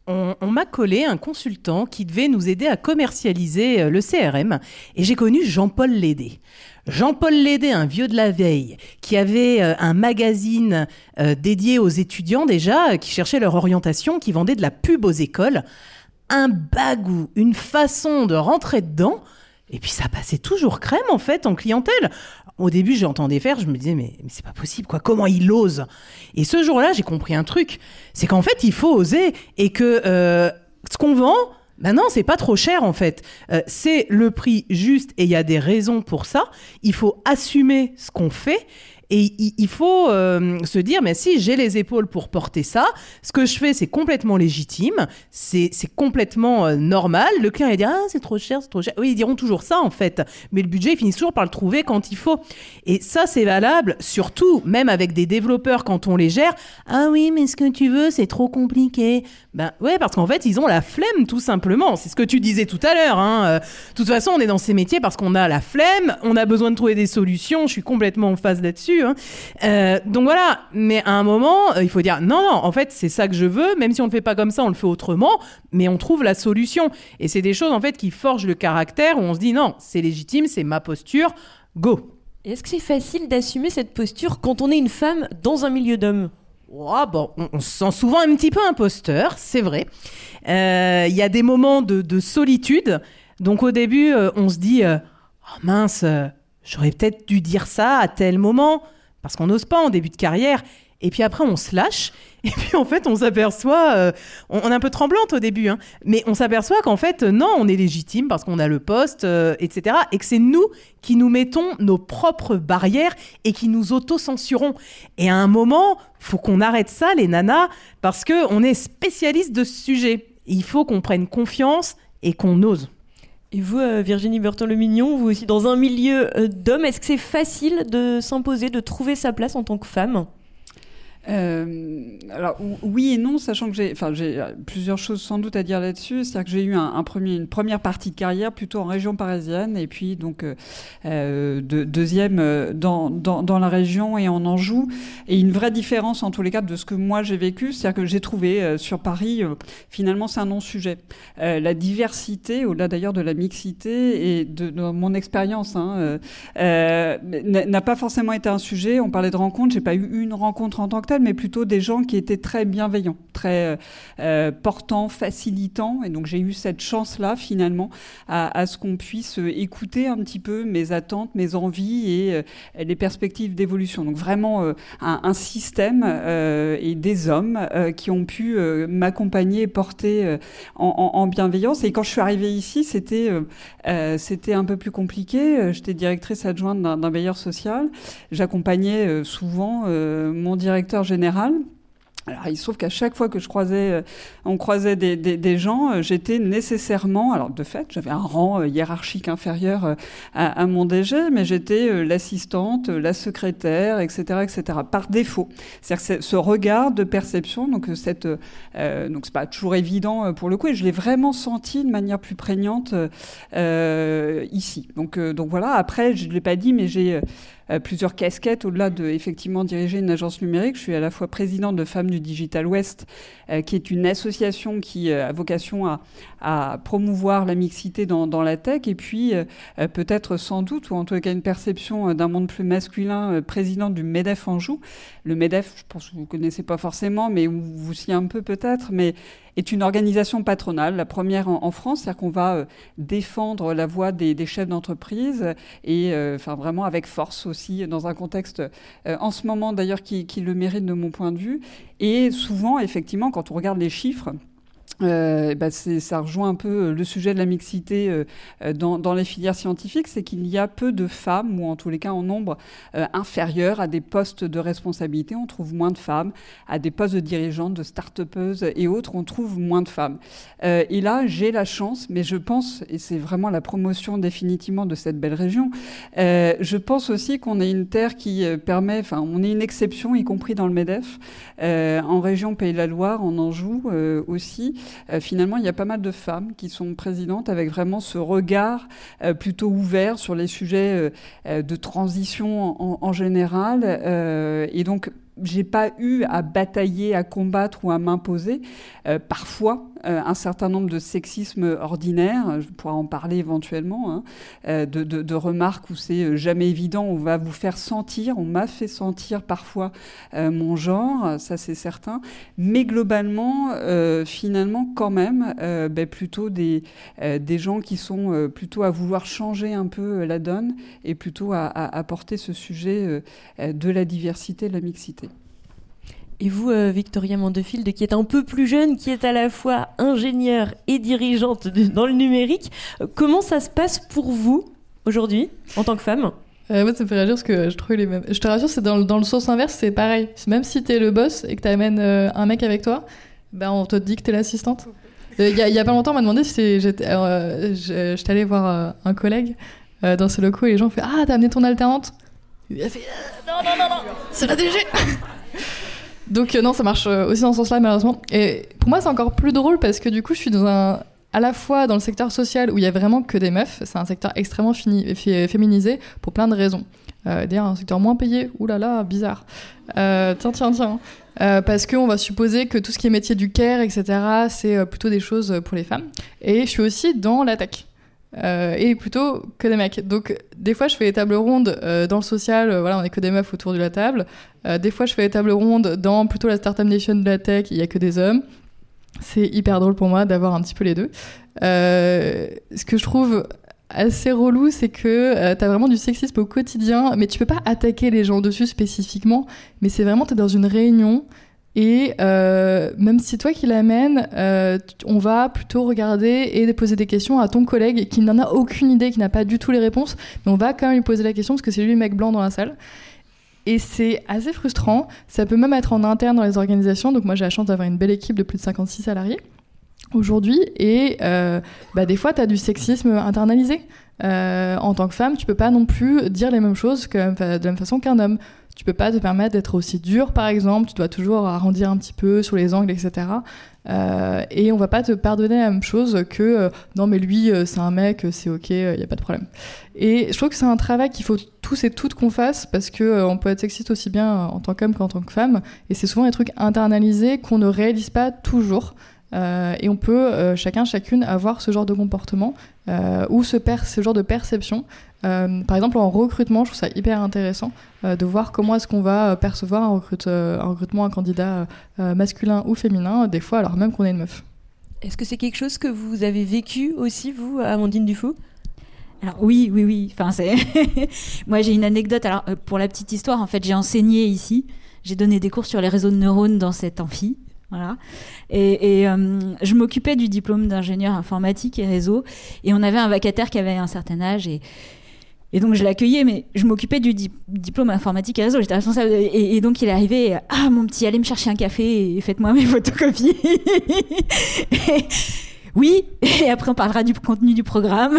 on, on m'a collé un consultant qui devait nous aider à commercialiser le C R M et j'ai connu Jean-Paul Lédé. Jean-Paul Lédé, un vieux de la vieille, qui avait euh, un magazine euh, dédié aux étudiants déjà, euh, qui cherchaient leur orientation, qui vendait de la pub aux écoles. Un bagou, une façon de rentrer dedans. Et puis ça passait toujours crème en fait en clientèle. Au début, j'entendais faire, je me disais mais, mais c'est pas possible quoi, comment il ose ? Et ce jour-là, j'ai compris un truc, c'est qu'en fait il faut oser et que euh, ce qu'on vend, ben non, c'est pas trop cher en fait. Euh, c'est le prix juste et il y a des raisons pour ça. Il faut assumer ce qu'on fait. Et il faut euh, se dire, mais si j'ai les épaules pour porter ça, ce que je fais, c'est complètement légitime, c'est, c'est complètement euh, normal. Le client, il dit, ah, c'est trop cher, c'est trop cher. Oui, ils diront toujours ça, en fait. Mais le budget, ils finissent toujours par le trouver quand il faut. Et ça, c'est valable, surtout, même avec des développeurs, quand on les gère. Ah oui, mais ce que tu veux, c'est trop compliqué. Ben ouais, parce qu'en fait, ils ont la flemme, tout simplement. C'est ce que tu disais tout à l'heure. Hein. De toute façon, on est dans ces métiers parce qu'on a la flemme, on a besoin de trouver des solutions. Je suis complètement en phase là-dessus. Hein. Euh, donc voilà, mais à un moment, euh, il faut dire non, non, en fait, c'est ça que je veux, même si on ne le fait pas comme ça, on le fait autrement, mais on trouve la solution. Et c'est des choses, en fait, qui forgent le caractère, où on se dit non, c'est légitime, c'est ma posture, go. Et est-ce que c'est facile d'assumer cette posture quand on est une femme dans un milieu d'hommes ? Oh, bon, on, on se sent souvent un petit peu imposteur, c'est vrai. Il euh, y a des moments de, de solitude, donc au début, euh, on se dit euh, oh mince, euh, j'aurais peut-être dû dire ça à tel moment, parce qu'on n'ose pas en début de carrière. Et puis après, on se lâche. Et puis en fait, on s'aperçoit... Euh, on, on est un peu tremblante au début, hein, mais on s'aperçoit qu'en fait, non, on est légitime parce qu'on a le poste, euh, et cetera. Et que c'est nous qui nous mettons nos propres barrières et qui nous auto-censurons. Et à un moment, il faut qu'on arrête ça, les nanas, parce qu'on est spécialiste de ce sujet. Il faut qu'on prenne confiance et qu'on ose. Et vous, euh, Virginie Berton-Le-Mignon, vous aussi dans un milieu euh, d'hommes, est-ce que c'est facile de s'imposer, de trouver sa place en tant que femme ? Euh, alors oui et non, sachant que j'ai, enfin j'ai plusieurs choses sans doute à dire là-dessus. C'est-à-dire que j'ai eu un, un premier, une première partie de carrière plutôt en région parisienne, et puis donc euh, de, deuxième euh, dans, dans dans la région et en Anjou. Et une vraie différence en tous les cas de ce que moi j'ai vécu, c'est-à-dire que j'ai trouvé euh, sur Paris, euh, finalement c'est un non-sujet. Euh, la diversité, au-delà d'ailleurs de la mixité et de, de mon expérience, hein, euh, euh, n'a pas forcément été un sujet. On parlait de rencontres, j'ai pas eu une rencontre en tant que mais plutôt des gens qui étaient très bienveillants, très euh, portants, facilitants. Et donc, j'ai eu cette chance-là, finalement, à, à ce qu'on puisse écouter un petit peu mes attentes, mes envies et euh, les perspectives d'évolution. Donc, vraiment, euh, un, un système euh, et des hommes euh, qui ont pu euh, m'accompagner et porter euh, en, en, en bienveillance. Et quand je suis arrivée ici, c'était, euh, euh, c'était un peu plus compliqué. J'étais directrice adjointe d'un, d'un bailleur social. J'accompagnais euh, souvent euh, mon directeur général. Alors, il se trouve qu'à chaque fois que je croisais, euh, on croisait des, des, des gens, euh, j'étais nécessairement, alors de fait, j'avais un rang euh, hiérarchique inférieur euh, à, à mon D G, mais j'étais euh, l'assistante, euh, la secrétaire, et cetera, et cetera, par défaut. C'est-à-dire que c'est ce regard de perception, donc cette, euh, donc c'est pas toujours évident euh, pour le coup, et je l'ai vraiment senti de manière plus prégnante euh, ici. Donc, euh, donc voilà. Après, je l'ai pas dit, mais j'ai euh, Euh, plusieurs casquettes au-delà de effectivement diriger une agence numérique. Je suis à la fois présidente de Femmes du Digital West, euh, qui est une association qui euh, a vocation à, à promouvoir la mixité dans, dans la tech, et puis euh, peut-être sans doute, ou en tout cas une perception euh, d'un monde plus masculin, euh, présidente du MEDEF Anjou. Le MEDEF, je pense que vous ne connaissez pas forcément, mais vous aussi un peu peut-être, mais est une organisation patronale, la première en, en France, c'est-à-dire qu'on va euh, défendre la voix des, des chefs d'entreprise et euh, enfin vraiment avec force aussi dans un contexte euh, en ce moment d'ailleurs qui, qui le mérite de mon point de vue. Et souvent, effectivement, quand on regarde les chiffres, Euh, bah c'est, ça rejoint un peu le sujet de la mixité euh, dans, dans les filières scientifiques, c'est qu'il y a peu de femmes, ou en tous les cas en nombre euh, inférieur à des postes de responsabilité. On trouve moins de femmes. À des postes de dirigeantes, de start-upeuses et autres, on trouve moins de femmes. Euh, et là, j'ai la chance, mais je pense, et c'est vraiment la promotion définitivement de cette belle région, euh, je pense aussi qu'on est une terre qui permet, enfin, on est une exception, y compris dans le MEDEF, euh, en région Pays de la Loire, en Anjou euh, aussi. Euh, finalement, il y a pas mal de femmes qui sont présidentes avec vraiment ce regard euh, plutôt ouvert sur les sujets euh, de transition en, en général. Euh, et donc, j'ai pas eu à batailler, à combattre ou à m'imposer. Euh, parfois, euh, un certain nombre de sexismes ordinaires, je pourrais en parler éventuellement, hein, euh, de, de, de remarques où c'est jamais évident, on va vous faire sentir, on m'a fait sentir parfois euh, mon genre, ça c'est certain. Mais globalement, euh, finalement, quand même, euh, ben, plutôt des, euh, des gens qui sont euh, plutôt à vouloir changer un peu la donne et plutôt à, à, à porter ce sujet euh, de la diversité, de la mixité. Et vous, euh, Victoria Mandefilde, qui est un peu plus jeune, qui est à la fois ingénieure et dirigeante de, dans le numérique, euh, comment ça se passe pour vous aujourd'hui, en tant que femme ? euh, Moi, ça me fait réagir parce que je trouve les mêmes. Je te rassure, c'est dans, dans le sens inverse, c'est pareil. Même si t'es le boss et que t'amènes euh, un mec avec toi, ben on te dit que t'es l'assistante. Il euh, y, y a pas longtemps, on m'a demandé si j'étais, euh, j'étais allée voir euh, un collègue euh, dans ce locaux et les gens ont fait « Ah, t'as amené ton alternante ?» Il a fait euh, « Non, non, non, non, c'est la D G !» Donc euh, non, ça marche aussi dans ce sens-là, malheureusement. Et pour moi, c'est encore plus drôle parce que du coup, je suis dans un... à la fois dans le secteur social où il y a vraiment que des meufs. C'est un secteur extrêmement fini... f... féminisé pour plein de raisons. Euh, d'ailleurs, un secteur moins payé. Ouh là là, bizarre. Euh, tiens, tiens, tiens. Euh, parce qu'on va supposer que tout ce qui est métier du care, et cetera, c'est plutôt des choses pour les femmes. Et je suis aussi dans la tech. Euh, et plutôt que des mecs. Donc des fois je fais des tables rondes euh, dans le social, euh, voilà, on est que des meufs autour de la table. Euh, des fois je fais des tables rondes dans plutôt la Startup Nation de la tech, il y a que des hommes. C'est hyper drôle pour moi d'avoir un petit peu les deux. Euh, ce que je trouve assez relou, c'est que euh, t'as vraiment du sexisme au quotidien, mais tu peux pas attaquer les gens dessus spécifiquement, mais c'est vraiment t'es dans une réunion. Et euh, même si c'est toi qui l'amènes, euh, on va plutôt regarder et poser des questions à ton collègue qui n'en a aucune idée, qui n'a pas du tout les réponses, mais on va quand même lui poser la question parce que c'est lui le mec blanc dans la salle. Et c'est assez frustrant. Ça peut même être en interne dans les organisations. Donc moi j'ai la chance d'avoir une belle équipe de plus de cinquante-six salariés aujourd'hui. Et euh, bah, des fois t'as du sexisme internalisé. Euh, en tant que femme, tu peux pas non plus dire les mêmes choses que, de la même façon qu'un homme. Tu peux pas te permettre d'être aussi dur, par exemple. Tu dois toujours arrondir un petit peu sur les angles, et cetera. Euh, et on va pas te pardonner la même chose que euh, non mais lui euh, c'est un mec, c'est ok, il euh, y a pas de problème. Et je trouve que c'est un travail qu'il faut tous et toutes qu'on fasse parce que euh, on peut être sexiste aussi bien en tant qu'homme qu'en tant que femme. Et c'est souvent des trucs internalisés qu'on ne réalise pas toujours. Euh, et on peut euh, chacun chacune avoir ce genre de comportement euh, ou ce, per- ce genre de perception. Euh, par exemple en recrutement, je trouve ça hyper intéressant euh, de voir comment est-ce qu'on va percevoir un, recrute, euh, un recrutement, un candidat euh, masculin ou féminin, des fois alors même qu'on est une meuf. Est-ce que c'est quelque chose que vous avez vécu aussi, vous, Amandine Dufaux ? Alors oui, oui, oui. Enfin, c'est... Moi, j'ai une anecdote. Alors, euh, pour la petite histoire, en fait, j'ai enseigné ici. J'ai donné des cours sur les réseaux de neurones dans cet amphi. Voilà. Et, et euh, je m'occupais du diplôme d'ingénieur informatique et réseau. Et on avait un vacataire qui avait un certain âge. Et, et donc, je l'accueillais, mais je m'occupais du di- diplôme informatique et réseau. J'étais responsable. De, et, et donc, il est arrivé. Et, ah, mon petit, allez me chercher un café et faites-moi mes photocopies. et, oui, et après on parlera du contenu du programme.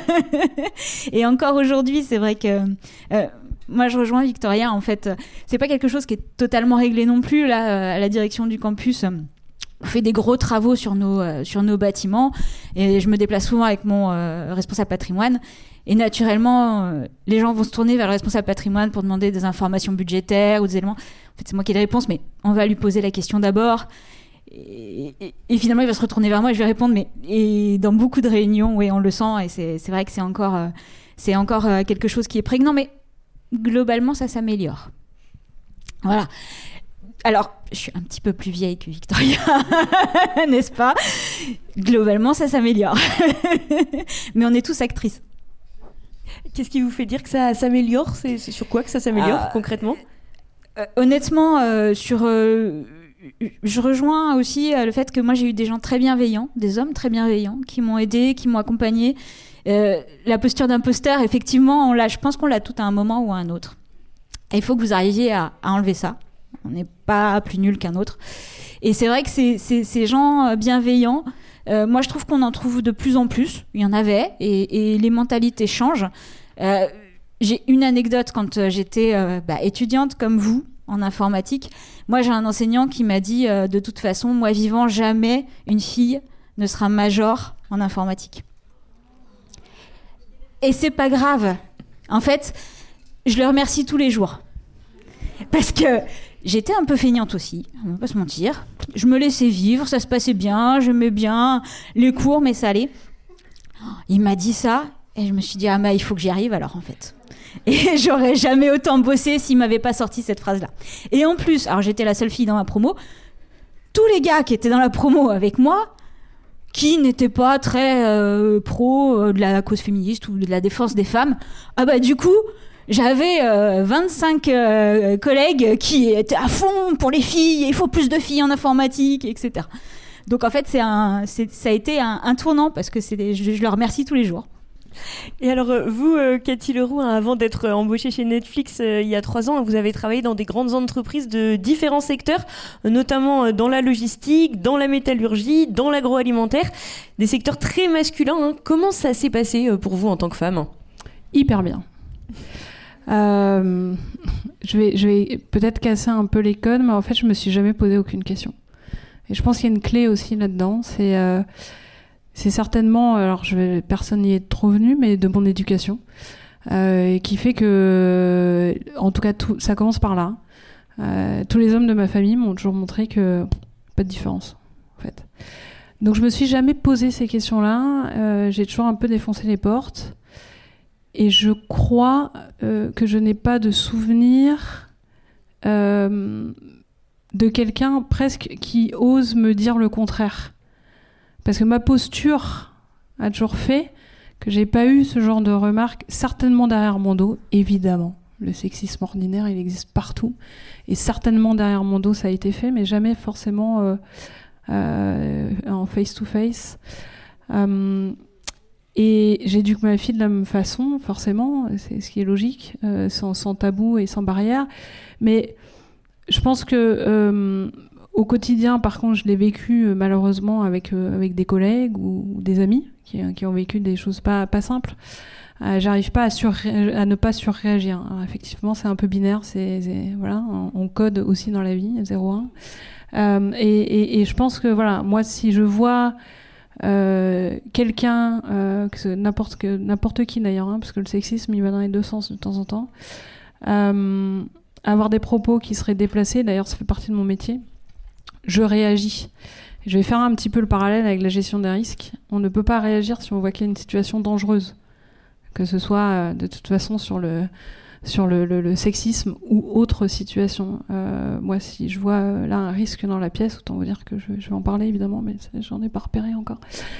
Et encore aujourd'hui, c'est vrai que euh, moi je rejoins Victoria. En fait, c'est pas quelque chose qui est totalement réglé non plus. Là, à la direction du campus, on fait des gros travaux sur nos euh, sur nos bâtiments, et je me déplace souvent avec mon euh, responsable patrimoine. Et naturellement, euh, les gens vont se tourner vers le responsable patrimoine pour demander des informations budgétaires ou des éléments. En fait, c'est moi qui ai les réponses, mais on va lui poser la question d'abord. Et, et, et finalement il va se retourner vers moi et je vais répondre, mais et dans beaucoup de réunions, oui, on le sent, et c'est, c'est vrai que c'est encore, euh, c'est encore euh, quelque chose qui est prégnant, mais globalement ça s'améliore. Voilà. Alors, je suis un petit peu plus vieille que Victoria, n'est-ce pas ? Globalement ça s'améliore. Mais on est tous actrices. Qu'est-ce qui vous fait dire que ça s'améliore ? C'est, c'est sur quoi que ça s'améliore euh, concrètement ? euh, Honnêtement, euh, sur... Euh, je rejoins aussi le fait que moi j'ai eu des gens très bienveillants, des hommes très bienveillants qui m'ont aidé, qui m'ont accompagné. Euh, la posture d'imposteur, effectivement, on l'a, je pense qu'on l'a tout à un moment ou à un autre. Et il faut que vous arriviez à, à enlever ça. On n'est pas plus nul qu'un autre. Et c'est vrai que c'est, c'est, ces gens bienveillants, euh, moi je trouve qu'on en trouve de plus en plus. Il y en avait, et, et les mentalités changent. Euh, j'ai une anecdote quand j'étais euh, bah, étudiante comme vous, en informatique. Moi, j'ai un enseignant qui m'a dit, euh, de toute façon, moi vivant, jamais une fille ne sera major en informatique. Et c'est pas grave. En fait, je le remercie tous les jours. Parce que J'étais un peu feignante aussi, on va pas se mentir. Je me laissais vivre, ça se passait bien, j'aimais bien les cours, mais ça allait. Il m'a dit ça, et je me suis dit, ah, mais il faut que j'y arrive alors, en fait. Et j'aurais jamais autant bossé s'il m'avait pas sorti cette phrase-là. Et en plus, alors j'étais la seule fille dans ma promo, tous les gars qui étaient dans la promo avec moi, qui n'étaient pas très euh, pro euh, de la cause féministe ou de la défense des femmes, ah bah du coup, j'avais euh, vingt-cinq euh, collègues qui étaient à fond pour les filles, il faut plus de filles en informatique, et cetera. Donc en fait, c'est un, c'est, ça a été un, un tournant parce que c'est des, je, je leur remercie tous les jours. Et alors, vous, euh, Cathy Leroux, hein, avant d'être embauchée chez Netflix euh, il y a trois ans, vous avez travaillé dans des grandes entreprises de différents secteurs, euh, notamment euh, dans la logistique, dans la métallurgie, dans l'agroalimentaire, des secteurs très masculins. Hein. Comment ça s'est passé euh, pour vous en tant que femme ? Hyper bien. Euh, je vais, je vais peut-être casser un peu les codes, mais en fait, je me suis jamais posé aucune question. Et je pense qu'il y a une clé aussi là-dedans. C'est, euh, c'est certainement, alors je vais, personne n'y est trop venu, mais de mon éducation, euh, et qui fait que, en tout cas, tout, ça commence par là. Euh, tous les hommes de ma famille m'ont toujours montré que pas de différence, en fait. Donc, je me suis jamais posé ces questions-là. Euh, j'ai toujours un peu défoncé les portes. Et je crois euh, que je n'ai pas de souvenir euh, de quelqu'un presque qui ose me dire le contraire. Parce que ma posture a toujours fait que j'ai pas eu ce genre de remarques, certainement derrière mon dos, évidemment. Le sexisme ordinaire, il existe partout. Et certainement derrière mon dos, ça a été fait, mais jamais forcément euh, euh, en face-to-face. Euh, Et j'éduque ma fille de la même façon, forcément, c'est ce qui est logique, euh, sans, sans tabou et sans barrière. Mais je pense que euh, au quotidien, par contre, je l'ai vécu euh, malheureusement avec euh, avec des collègues ou, ou des amis qui, qui ont vécu des choses pas pas simples. Euh, j'arrive pas à, surré- à ne pas surréagir. Alors, effectivement, c'est un peu binaire, c'est, c'est voilà, on, on code aussi dans la vie, zéro un. Euh, et, et, et je pense que voilà, moi, si je vois Euh, quelqu'un, euh, que n'importe, que, n'importe qui d'ailleurs, hein, parce que le sexisme il va dans les deux sens de temps en temps, euh, avoir des propos qui seraient déplacés, d'ailleurs ça fait partie de mon métier, je réagis. Je vais faire un petit peu le parallèle avec la gestion des risques. On ne peut pas réagir si on voit qu'il y a une situation dangereuse, que ce soit euh, de toute façon sur le sur le, le, le sexisme ou autre situation. Euh, moi, si je vois euh, là un risque dans la pièce, autant vous dire que je, je vais en parler évidemment, mais j'en ai pas repéré encore.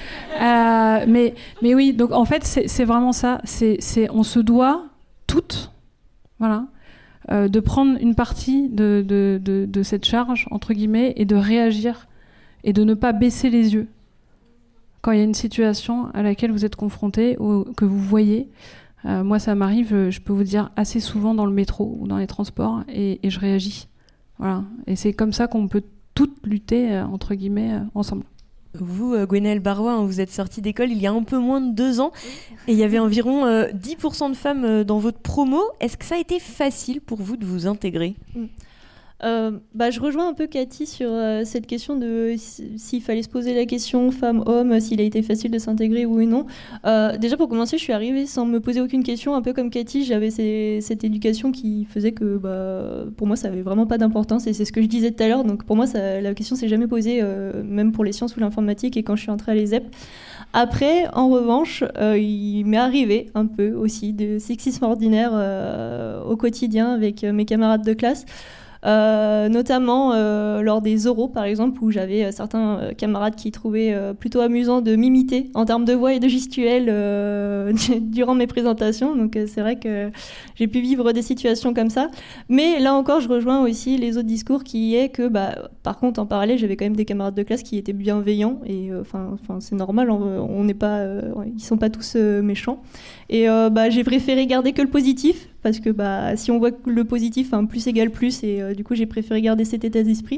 Euh, mais, mais oui, donc en fait, c'est, c'est vraiment ça. C'est, c'est, on se doit toutes, voilà, euh, de prendre une partie de, de, de, de cette charge, entre guillemets, et de réagir et de ne pas baisser les yeux quand il y a une situation à laquelle vous êtes confronté ou que vous voyez. Euh, moi, ça m'arrive, je peux vous dire, assez souvent dans le métro ou dans les transports, et, et je réagis. Voilà. Et c'est comme ça qu'on peut toutes lutter, euh, entre guillemets, euh, ensemble. Vous, euh, Gwenaëlle Barrois, hein, vous êtes sortie d'école il y a un peu moins de deux ans, et il y avait environ euh, dix pour cent de femmes euh, dans votre promo. Est-ce que ça a été facile pour vous de vous intégrer ? mmh. Euh, bah, je rejoins un peu Cathy sur euh, cette question de s'il fallait se poser la question femme-homme, s'il a été facile de s'intégrer oui ou non. Euh, déjà pour commencer, je suis arrivée sans me poser aucune question, un peu comme Cathy, j'avais ces, cette éducation qui faisait que bah, pour moi ça avait vraiment pas d'importance et c'est ce que je disais tout à l'heure, donc pour moi ça, la question s'est jamais posée, euh, même pour les sciences ou l'informatique et quand je suis entrée à l'E S E P. Après, en revanche, euh, il m'est arrivé un peu aussi de sexisme ordinaire euh, au quotidien avec euh, mes camarades de classe. Euh, notamment euh, lors des oraux par exemple où j'avais euh, certains euh, camarades qui trouvaient euh, plutôt amusant de m'imiter en termes de voix et de gestuelle euh, durant mes présentations, donc euh, c'est vrai que j'ai pu vivre des situations comme ça, mais là encore je rejoins aussi les autres discours qui est que bah, par contre en parallèle j'avais quand même des camarades de classe qui étaient bienveillants et enfin euh, c'est normal, on n'est pas euh, ils sont pas tous euh, méchants et euh, bah, j'ai préféré garder que le positif parce que bah, si on voit que le positif, hein, plus égale plus, et euh, du coup j'ai préféré garder cet état d'esprit.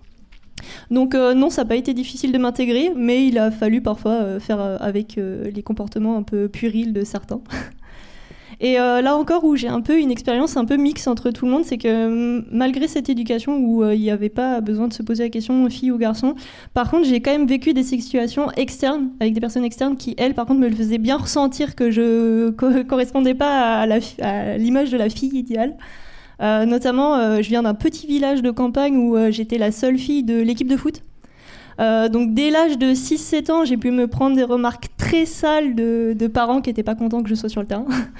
Donc euh, non, ça n'a pas été difficile de m'intégrer, mais il a fallu parfois euh, faire euh, avec euh, les comportements un peu puérils de certains. Et euh, là encore, où j'ai un peu une expérience un peu mixte entre tout le monde, c'est que malgré cette éducation où il euh, n'y avait pas besoin de se poser la question fille ou garçon, par contre, j'ai quand même vécu des situations externes, avec des personnes externes qui, elles, par contre, me le faisaient bien ressentir que je co- correspondais pas à, la, à l'image de la fille idéale. Euh, notamment, euh, je viens d'un petit village de campagne où euh, j'étais la seule fille de l'équipe de foot. Euh, donc dès l'âge de six sept ans, j'ai pu me prendre des remarques très sales de, de parents qui n'étaient pas contents que je sois sur le terrain.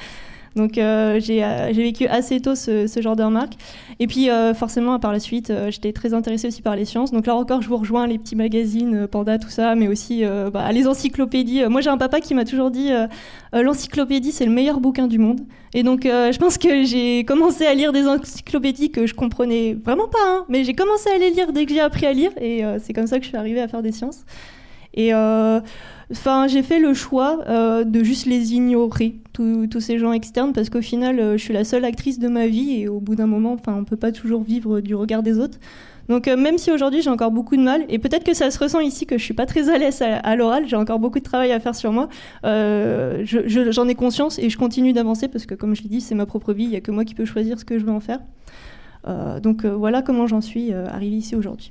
Donc euh, j'ai, euh, j'ai vécu assez tôt ce, ce genre de remarques. Et puis euh, forcément, par la suite, euh, j'étais très intéressée aussi par les sciences. Donc là encore, je vous rejoins les petits magazines, euh, Panda, tout ça, mais aussi euh, bah, les encyclopédies. Euh, moi, j'ai un papa qui m'a toujours dit euh, euh, l'encyclopédie, c'est le meilleur bouquin du monde. Et donc euh, je pense que j'ai commencé à lire des encyclopédies que je comprenais vraiment pas, hein, mais j'ai commencé à les lire dès que j'ai appris à lire. Et euh, c'est comme ça que je suis arrivée à faire des sciences. Et euh, enfin, j'ai fait le choix euh, de juste les ignorer, tous ces gens externes, parce qu'au final, euh, je suis la seule actrice de ma vie et au bout d'un moment, enfin, on peut pas toujours vivre du regard des autres. Donc euh, même si aujourd'hui j'ai encore beaucoup de mal, et peut-être que ça se ressent ici que je suis pas très à l'aise à, à l'oral, j'ai encore beaucoup de travail à faire sur moi, euh, je, je, j'en ai conscience et je continue d'avancer parce que comme je l'ai dit, c'est ma propre vie, il y a que moi qui peux choisir ce que je veux en faire. Euh, donc euh, voilà comment j'en suis euh, arrivée ici aujourd'hui.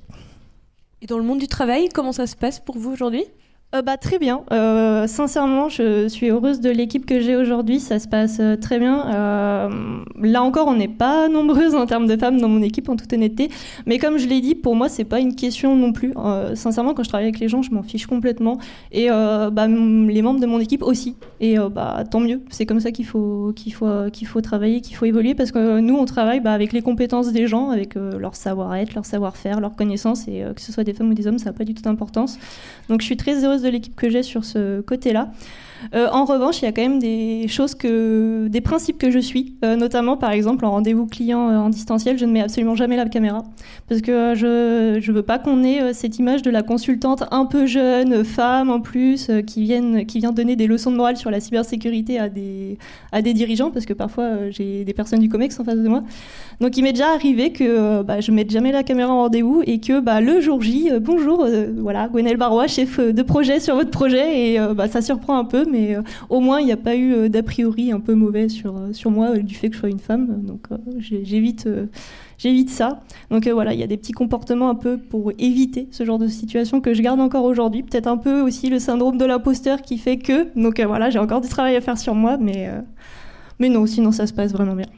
Et dans le monde du travail, comment ça se passe pour vous aujourd'hui ? Euh, bah, très bien. Euh, sincèrement, je suis heureuse de l'équipe que j'ai aujourd'hui. Ça se passe euh, très bien. Euh, là encore, on n'est pas nombreuses en termes de femmes dans mon équipe, en toute honnêteté. Mais comme je l'ai dit, pour moi, c'est pas une question non plus. Euh, sincèrement, quand je travaille avec les gens, je m'en fiche complètement. Et euh, bah, m- les membres de mon équipe aussi. Et euh, bah, tant mieux. C'est comme ça qu'il faut, qu'il faut, euh, qu'il faut travailler, qu'il faut évoluer. Parce que euh, nous, on travaille bah, avec les compétences des gens, avec euh, leur savoir-être, leur savoir-faire, leurs connaissances. Et euh, que ce soit des femmes ou des hommes, ça n'a pas du tout d'importance. Donc, je suis très heureuse de l'équipe que j'ai sur ce côté-là. Euh, en revanche, il y a quand même des choses que, des principes que je suis, euh, notamment par exemple en rendez-vous client euh, en distanciel, je ne mets absolument jamais la caméra parce que euh, je je veux pas qu'on ait euh, cette image de la consultante un peu jeune, femme en plus, euh, qui viennent qui vient donner des leçons de morale sur la cybersécurité à des à des dirigeants parce que parfois euh, j'ai des personnes du Comex en face de moi. Donc il m'est déjà arrivé que euh, bah, je mette jamais la caméra en rendez-vous et que bah, le jour J, euh, bonjour, euh, voilà, Gwenaëlle Barrois, chef de projet sur votre projet et euh, bah, ça surprend un peu, mais euh, au moins il n'y a pas eu euh, d'a priori un peu mauvais sur, euh, sur moi euh, du fait que je sois une femme, donc euh, j'évite, euh, j'évite ça. Donc euh, voilà, il y a des petits comportements un peu pour éviter ce genre de situation que je garde encore aujourd'hui, peut-être un peu aussi le syndrome de l'imposteur qui fait que, donc euh, voilà, j'ai encore du travail à faire sur moi, mais, euh, mais non, sinon ça se passe vraiment bien.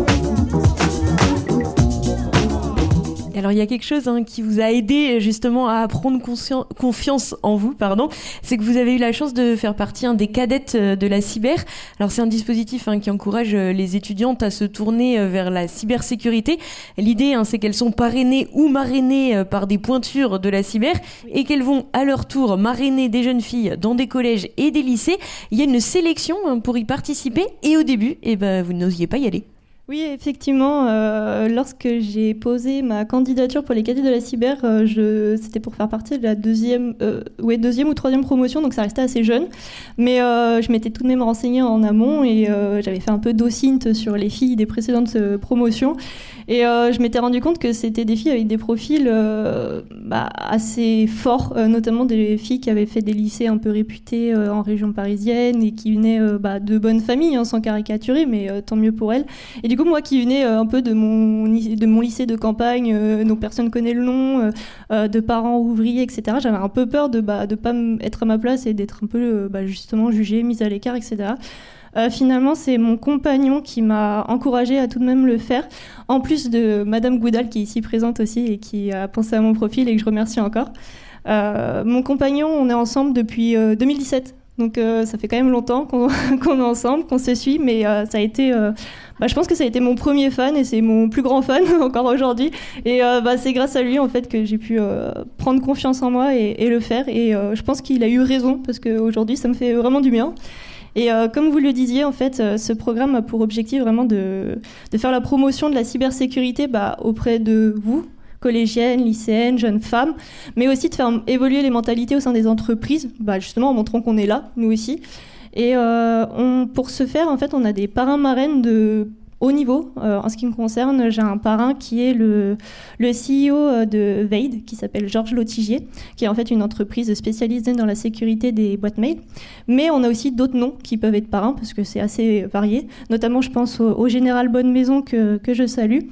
Alors il y a quelque chose hein, qui vous a aidé justement à prendre conscien- confiance en vous, pardon, c'est que vous avez eu la chance de faire partie hein, des cadettes de la cyber. Alors c'est un dispositif hein, qui encourage les étudiantes à se tourner vers la cybersécurité. L'idée hein, c'est qu'elles sont parrainées ou marrainées par des pointures de la cyber et qu'elles vont à leur tour marrainer des jeunes filles dans des collèges et des lycées. Il y a une sélection hein, pour y participer et au début, eh ben, vous n'osiez pas y aller. Oui, effectivement, euh, lorsque j'ai posé ma candidature pour les cadets de la cyber, euh, je, c'était pour faire partie de la deuxième, euh, ouais, deuxième ou troisième promotion, donc ça restait assez jeune. Mais euh, je m'étais tout de même renseignée en amont et euh, j'avais fait un peu docinte sur les filles des précédentes euh, promotions. Et euh, je m'étais rendu compte que c'était des filles avec des profils euh, bah, assez forts, euh, notamment des filles qui avaient fait des lycées un peu réputés euh, en région parisienne et qui venaient euh, bah, de bonnes familles, hein, sans caricaturer, mais euh, tant mieux pour elles. Et du coup, moi qui venais euh, un peu de mon, de mon lycée de campagne, euh, dont personne ne connaît le nom, euh, euh, de parents ouvriers, et cetera, j'avais un peu peur de ne bah, de pas être à ma place et d'être un peu euh, bah, justement jugée, mise à l'écart, et cetera. Euh, finalement, c'est mon compagnon qui m'a encouragée à tout de même le faire, en plus de Madame Goudal qui est ici présente aussi et qui a pensé à mon profil et que je remercie encore. Euh, mon compagnon, on est ensemble depuis euh, deux mille dix-sept, donc euh, ça fait quand même longtemps qu'on, qu'on est ensemble, qu'on se suit, mais euh, ça a été, euh, bah, je pense que ça a été mon premier fan et c'est mon plus grand fan encore aujourd'hui. Et euh, bah, c'est grâce à lui en fait que j'ai pu euh, prendre confiance en moi et, et le faire. Et euh, je pense qu'il a eu raison parce qu'aujourd'hui ça me fait vraiment du bien. Et euh, comme vous le disiez, en fait, euh, ce programme a pour objectif vraiment de, de faire la promotion de la cybersécurité bah, auprès de vous, collégiennes, lycéennes, jeunes femmes, mais aussi de faire évoluer les mentalités au sein des entreprises, bah, justement en montrant qu'on est là, nous aussi. Et euh, on, pour ce faire, en fait, on a des parrains-marraines de haut niveau. Euh, en ce qui me concerne, j'ai un parrain qui est le, le C E O de Veid, qui s'appelle Georges Lotigier, qui est en fait une entreprise spécialisée dans la sécurité des boîtes mail. Mais on a aussi d'autres noms qui peuvent être parrains, parce que c'est assez varié. Notamment, je pense au, au général Bonne Maison que, que je salue.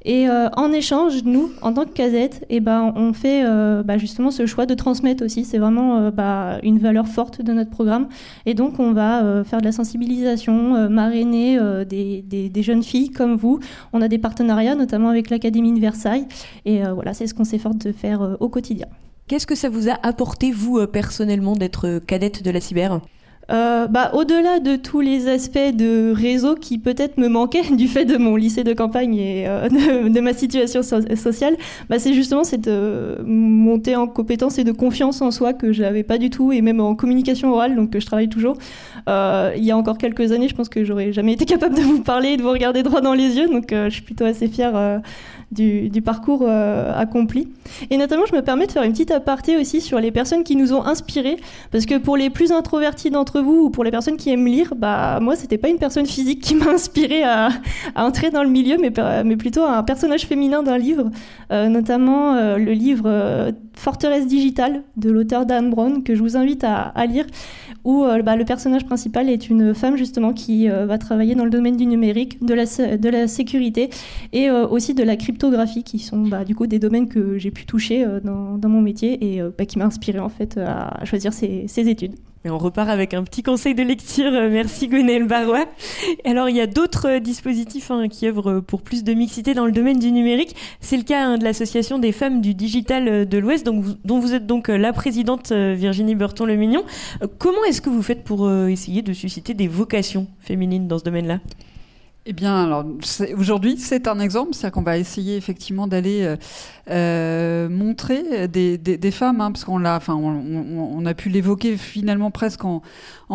Et euh, en échange, nous, en tant que cadette, eh ben, on fait euh, bah, justement ce choix de transmettre aussi. C'est vraiment euh, bah, une valeur forte de notre programme. Et donc, on va euh, faire de la sensibilisation, euh, marrainer euh, des, des, des jeunes filles comme vous. On a des partenariats, notamment avec l'Académie de Versailles. Et euh, voilà, c'est ce qu'on s'efforce de faire euh, au quotidien. Qu'est-ce que ça vous a apporté, vous, euh, personnellement, d'être cadette de la cyber ? Euh, bah, au-delà de tous les aspects de réseau qui peut-être me manquaient du fait de mon lycée de campagne et euh, de, de ma situation so- sociale, bah, c'est justement cette euh, montée en compétence et de confiance en soi que j'avais pas du tout, et même en communication orale, donc que je travaille toujours. Euh, il y a encore quelques années, je pense que j'aurais jamais été capable de vous parler et de vous regarder droit dans les yeux, donc euh, je suis plutôt assez fière euh, du, du parcours euh, accompli. Et notamment, je me permets de faire une petite aparté aussi sur les personnes qui nous ont inspirés, parce que pour les plus introvertis d'entre vous ou pour les personnes qui aiment lire, bah moi c'était pas une personne physique qui m'a inspirée à, à entrer dans le milieu, mais, mais plutôt un personnage féminin d'un livre, euh, notamment euh, le livre euh, Forteresse digitale de l'auteur Dan Brown, que je vous invite à, à lire, où euh, bah, le personnage principal est une femme justement qui euh, va travailler dans le domaine du numérique, de la, de la sécurité et euh, aussi de la cryptographie, qui sont bah, du coup des domaines que j'ai pu toucher euh, dans, dans mon métier et euh, bah, qui m'a inspirée en fait à choisir ces, ces études. Et on repart avec un petit conseil de lecture. Merci Gwenaëlle Barrois. Alors il y a d'autres dispositifs hein, qui œuvrent pour plus de mixité dans le domaine du numérique. C'est le cas hein, de l'association des femmes du digital de l'Ouest, donc vous, dont vous êtes donc la présidente Virginie Burton-Le-Mignon. Comment est-ce que vous faites pour euh, essayer de susciter des vocations féminines dans ce domaine-là ? Eh bien, alors c'est, aujourd'hui, c'est un exemple, c'est-à-dire qu'on va essayer effectivement d'aller euh, euh, montrer des, des, des femmes, hein, parce qu'on l'a, enfin, on, on, on a pu l'évoquer finalement presque en,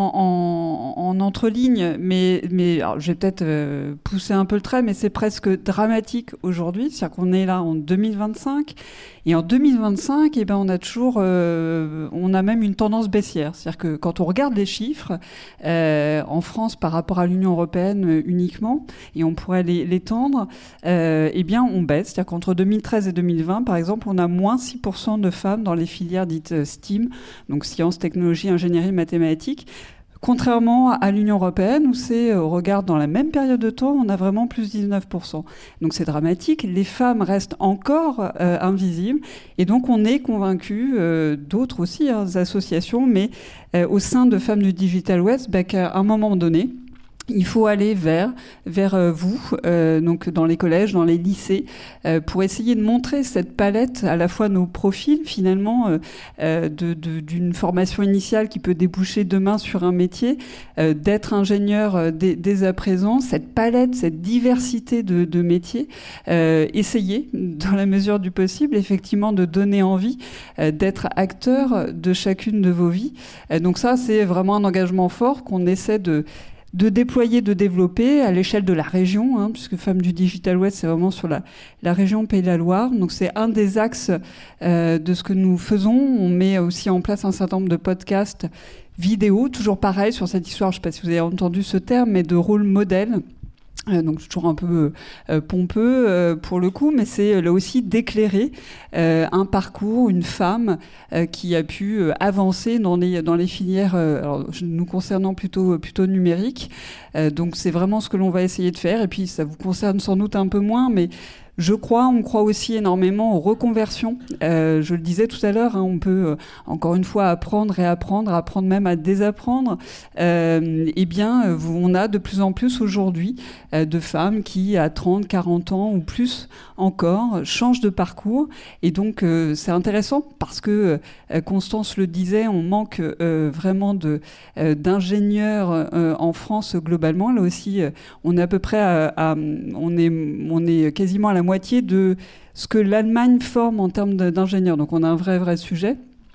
en, en, en entreligne, mais, mais alors, je vais peut-être euh, pousser un peu le trait, mais c'est presque dramatique aujourd'hui, c'est-à-dire qu'on est là en deux mille vingt-cinq. Et en deux mille vingt-cinq, eh ben, on a toujours, euh, on a même une tendance baissière. C'est-à-dire que quand on regarde les chiffres, euh, en France par rapport à l'Union européenne euh, uniquement, et on pourrait les, l'étendre, euh, eh bien, on baisse. C'est-à-dire qu'entre deux mille treize et deux mille vingt, par exemple, on a moins six pour cent de femmes dans les filières dites STEAM, donc sciences, technologies, ingénierie, mathématiques. Contrairement à l'Union européenne, où c'est, au regard dans la même période de temps, on a vraiment plus dix-neuf pour cent. Donc c'est dramatique, les femmes restent encore euh, invisibles, et donc on est convaincus, euh, d'autres aussi, hein, associations, mais euh, au sein de Femmes du Digital West, bah, qu'à un moment donné, il faut aller vers vers euh, vous, euh, donc dans les collèges, dans les lycées, euh, pour essayer de montrer cette palette, à la fois nos profils finalement euh, euh, de, de, d'une formation initiale qui peut déboucher demain sur un métier, euh, d'être ingénieur euh, dès, dès à présent, cette palette, cette diversité de, de métiers, euh, essayer dans la mesure du possible effectivement de donner envie euh, d'être acteur de chacune de vos vies. Euh, donc ça, c'est vraiment un engagement fort qu'on essaie de de déployer, de développer à l'échelle de la région, hein, puisque Femmes du Digital West, c'est vraiment sur la, la région Pays de la Loire. Donc c'est un des axes euh, de ce que nous faisons. On met aussi en place un certain nombre de podcasts vidéo, toujours pareil sur cette histoire, je ne sais pas si vous avez entendu ce terme, mais de rôle modèle. Euh, donc toujours un peu euh, pompeux euh, pour le coup, mais c'est là aussi d'éclairer euh, un parcours, une femme euh, qui a pu euh, avancer dans les dans les filières, euh, alors, nous concernant plutôt plutôt numériques. Euh, donc c'est vraiment ce que l'on va essayer de faire. Et puis ça vous concerne sans doute un peu moins, mais je crois, on croit aussi énormément aux reconversions. Euh, je le disais tout à l'heure, hein, on peut euh, encore une fois apprendre et apprendre, apprendre même à désapprendre. Euh, eh bien, euh, on a de plus en plus aujourd'hui euh, de femmes qui, à trente, quarante ans ou plus encore, changent de parcours. Et donc, euh, c'est intéressant parce que, euh, Constance le disait, on manque euh, vraiment de, euh, d'ingénieurs euh, en France globalement. Là aussi, euh, on est à peu près à, à, on est, on est quasiment à la moitié de ce que l'Allemagne forme en termes d'ingénieurs. Donc on a un vrai, vrai sujet.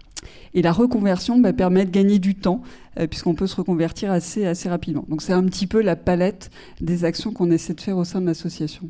Et la reconversion bah, permet de gagner du temps, euh, puisqu'on peut se reconvertir assez, assez rapidement. Donc c'est un petit peu la palette des actions qu'on essaie de faire au sein de l'association.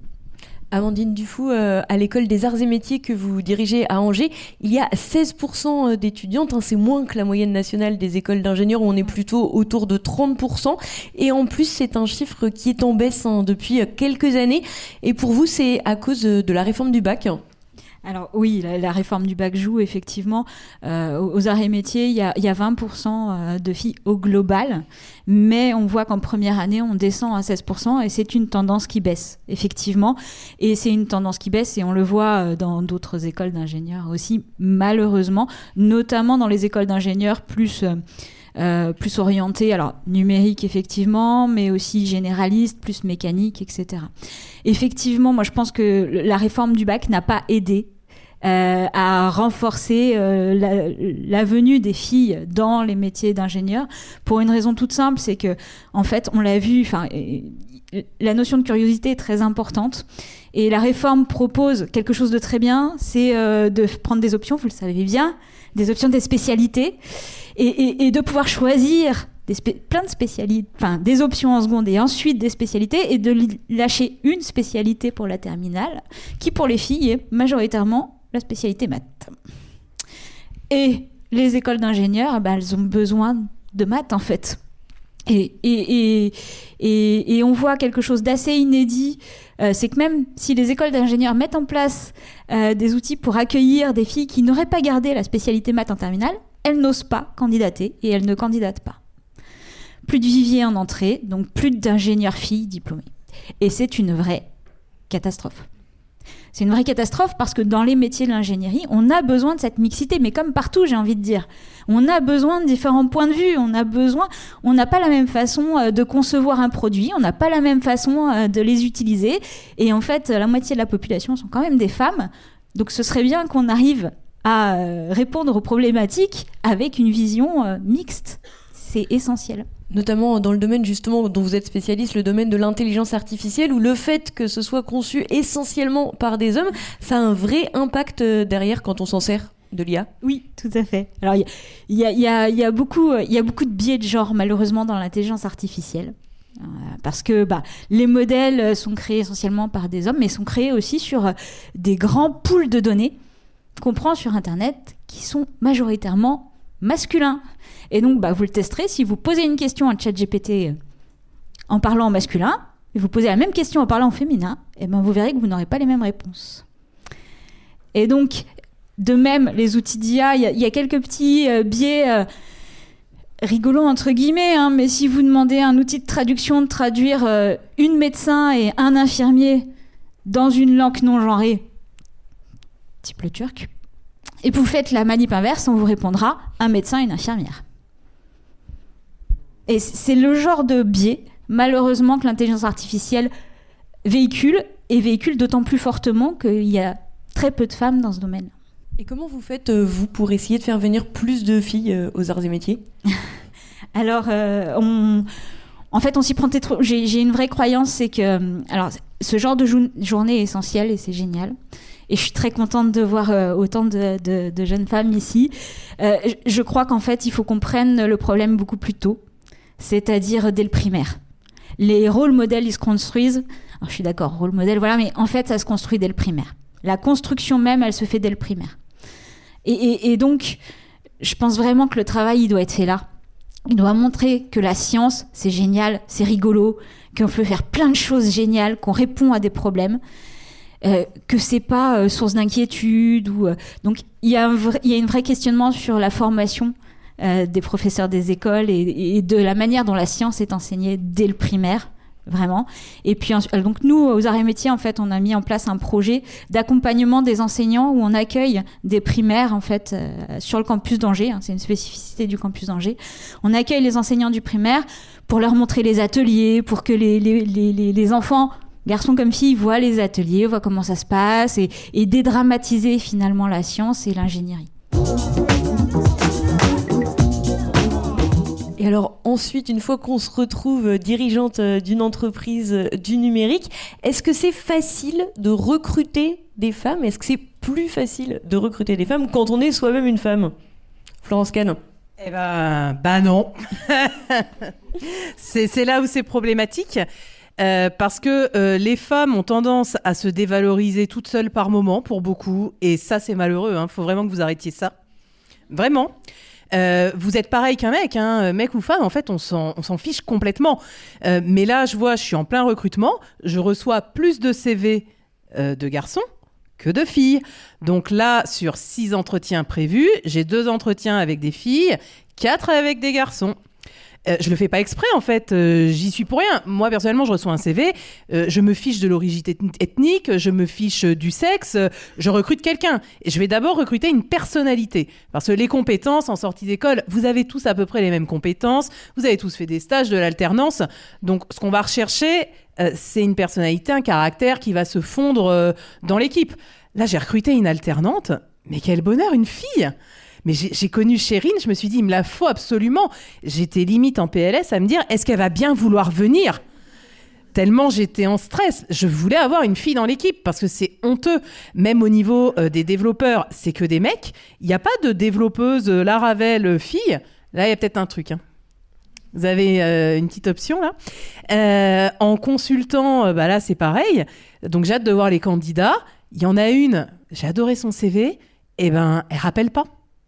Amandine Dufou, euh, à l'école des arts et métiers que vous dirigez à Angers, il y a seize pour cent d'étudiantes, hein, c'est moins que la moyenne nationale des écoles d'ingénieurs où on est plutôt autour de trente pour cent. Et en plus, c'est un chiffre qui est en baisse hein, depuis quelques années. Et pour vous, c'est à cause de la réforme du bac ? Alors oui, la, la réforme du bac joue effectivement. Euh, aux arts et métiers, il y a, il y a vingt pour cent de filles au global, mais on voit qu'en première année, on descend à seize pour cent et c'est une tendance qui baisse, effectivement. Et c'est une tendance qui baisse et on le voit dans d'autres écoles d'ingénieurs aussi, malheureusement, notamment dans les écoles d'ingénieurs plus... Euh, Euh, plus orienté, alors numérique effectivement, mais aussi généraliste, plus mécanique, et cetera. Effectivement, moi je pense que la réforme du bac n'a pas aidé euh, à renforcer euh, la, la venue des filles dans les métiers d'ingénieur, pour une raison toute simple, c'est que en fait on l'a vu, enfin la notion de curiosité est très importante. Et la réforme propose quelque chose de très bien, c'est euh, de prendre des options, vous le savez bien, des options des spécialités, et, et, et de pouvoir choisir des spé- plein de spécialités, enfin des options en seconde et ensuite des spécialités, et de li- lâcher une spécialité pour la terminale, qui pour les filles est majoritairement la spécialité maths. Et les écoles d'ingénieurs, bah, elles ont besoin de maths en fait. Et, et, et, et, et on voit quelque chose d'assez inédit, euh, c'est que même si les écoles d'ingénieurs mettent en place euh, des outils pour accueillir des filles qui n'auraient pas gardé la spécialité maths en terminale, elles n'osent pas candidater et elles ne candidatent pas. Plus de vivier en entrée, donc plus d'ingénieurs filles diplômées. Et c'est une vraie catastrophe. C'est une vraie catastrophe parce que dans les métiers de l'ingénierie, on a besoin de cette mixité, mais comme partout, j'ai envie de dire. On a besoin de différents points de vue, on a besoin, on n'a pas la même façon de concevoir un produit, on n'a pas la même façon de les utiliser, et en fait, la moitié de la population sont quand même des femmes, donc ce serait bien qu'on arrive à répondre aux problématiques avec une vision mixte. C'est essentiel. Notamment dans le domaine justement dont vous êtes spécialiste, le domaine de l'intelligence artificielle, où le fait que ce soit conçu essentiellement par des hommes, ça a un vrai impact derrière quand on s'en sert de l'I A. Oui, tout à fait. Alors il y, y, y, a, y, a beaucoup, y a beaucoup de biais de genre malheureusement dans l'intelligence artificielle. Euh, parce que bah, les modèles sont créés essentiellement par des hommes, mais sont créés aussi sur des grands pools de données qu'on prend sur Internet qui sont majoritairement masculins. Et donc, bah, vous le testerez. Si vous posez une question à ChatGPT en parlant en masculin, et vous posez la même question en parlant en féminin, et ben vous verrez que vous n'aurez pas les mêmes réponses. Et donc, de même, les outils d'I A, il y, y a quelques petits euh, biais euh, rigolos, entre guillemets, hein, mais si vous demandez à un outil de traduction de traduire euh, une médecin et un infirmier dans une langue non genrée, type le turc, et vous faites la manip inverse, on vous répondra un médecin et une infirmière. Et c'est le genre de biais, malheureusement, que l'intelligence artificielle véhicule, et véhicule d'autant plus fortement qu'il y a très peu de femmes dans ce domaine. Et comment vous faites, vous, pour essayer de faire venir plus de filles aux arts et métiers ? Alors, euh, on... en fait, on s'y prend trop. J'ai, j'ai une vraie croyance, c'est que... Alors, ce genre de jou- journée est essentiel et c'est génial. Et je suis très contente de voir euh, autant de, de, de jeunes femmes ici. Euh, je crois qu'en fait, il faut qu'on prenne le problème beaucoup plus tôt, c'est-à-dire dès le primaire. Les rôles modèles, ils se construisent. Alors, je suis d'accord, rôle modèle, voilà, mais en fait, ça se construit dès le primaire. La construction même, elle se fait dès le primaire. Et, et, et donc, je pense vraiment que le travail, il doit être fait là. Il doit montrer que la science, c'est génial, c'est rigolo, qu'on peut faire plein de choses géniales, qu'on répond à des problèmes. Euh, que c'est pas euh, source d'inquiétude ou euh, donc il y a un vrai, il y a une vraie questionnement sur la formation euh, des professeurs des écoles et, et de la manière dont la science est enseignée dès le primaire, vraiment. Et puis donc nous aux arts et métiers, en fait, on a mis en place un projet d'accompagnement des enseignants où on accueille des primaires en fait euh, sur le campus d'Angers, hein, c'est une spécificité du campus d'Angers. On accueille les enseignants du primaire pour leur montrer les ateliers, pour que les les les, les, les enfants, garçons comme filles, voient les ateliers, voient comment ça se passe et, et dédramatiser finalement la science et l'ingénierie. Et alors ensuite, une fois qu'on se retrouve dirigeante d'une entreprise du numérique, est-ce que c'est facile de recruter des femmes ? Est-ce que c'est plus facile de recruter des femmes quand on est soi-même une femme ? Florence Kahn. Eh ben, ben non. c'est, c'est là où c'est problématique. Euh, parce que euh, les femmes ont tendance à se dévaloriser toutes seules par moment, pour beaucoup, et ça c'est malheureux, hein. Faut vraiment que vous arrêtiez ça, vraiment. Euh, vous êtes pareil qu'un mec, hein. Mec ou femme, en fait on s'en, on s'en fiche complètement. Euh, mais là je vois, je suis en plein recrutement, je reçois plus de C V euh, de garçons que de filles. Donc là, sur six entretiens prévus, j'ai deux entretiens avec des filles, quatre avec des garçons. Euh, je le fais pas exprès en fait, euh, j'y suis pour rien. Moi personnellement, je reçois un C V, euh, je me fiche de l'origine ethnique, je me fiche du sexe, euh, je recrute quelqu'un. Et je vais d'abord recruter une personnalité. Parce que les compétences en sortie d'école, vous avez tous à peu près les mêmes compétences, vous avez tous fait des stages, de l'alternance. Donc ce qu'on va rechercher, euh, c'est une personnalité, un caractère qui va se fondre euh, dans l'équipe. Là, j'ai recruté une alternante, mais quel bonheur, une fille! Mais j'ai, j'ai connu Chérine, je me suis dit, il me la faut absolument. J'étais limite en P L S à me dire, est-ce qu'elle va bien vouloir venir ? Tellement j'étais en stress. Je voulais avoir une fille dans l'équipe parce que c'est honteux. Même au niveau euh, des développeurs, c'est que des mecs. Il n'y a pas de développeuse euh, Laravel euh, fille. Là, il y a peut-être un truc. Hein. Vous avez euh, une petite option là. Euh, en consultant, euh, bah là, c'est pareil. Donc, j'ai hâte de voir les candidats. Il y en a une, j'ai adoré son C V. Eh ben, elle rappelle pas.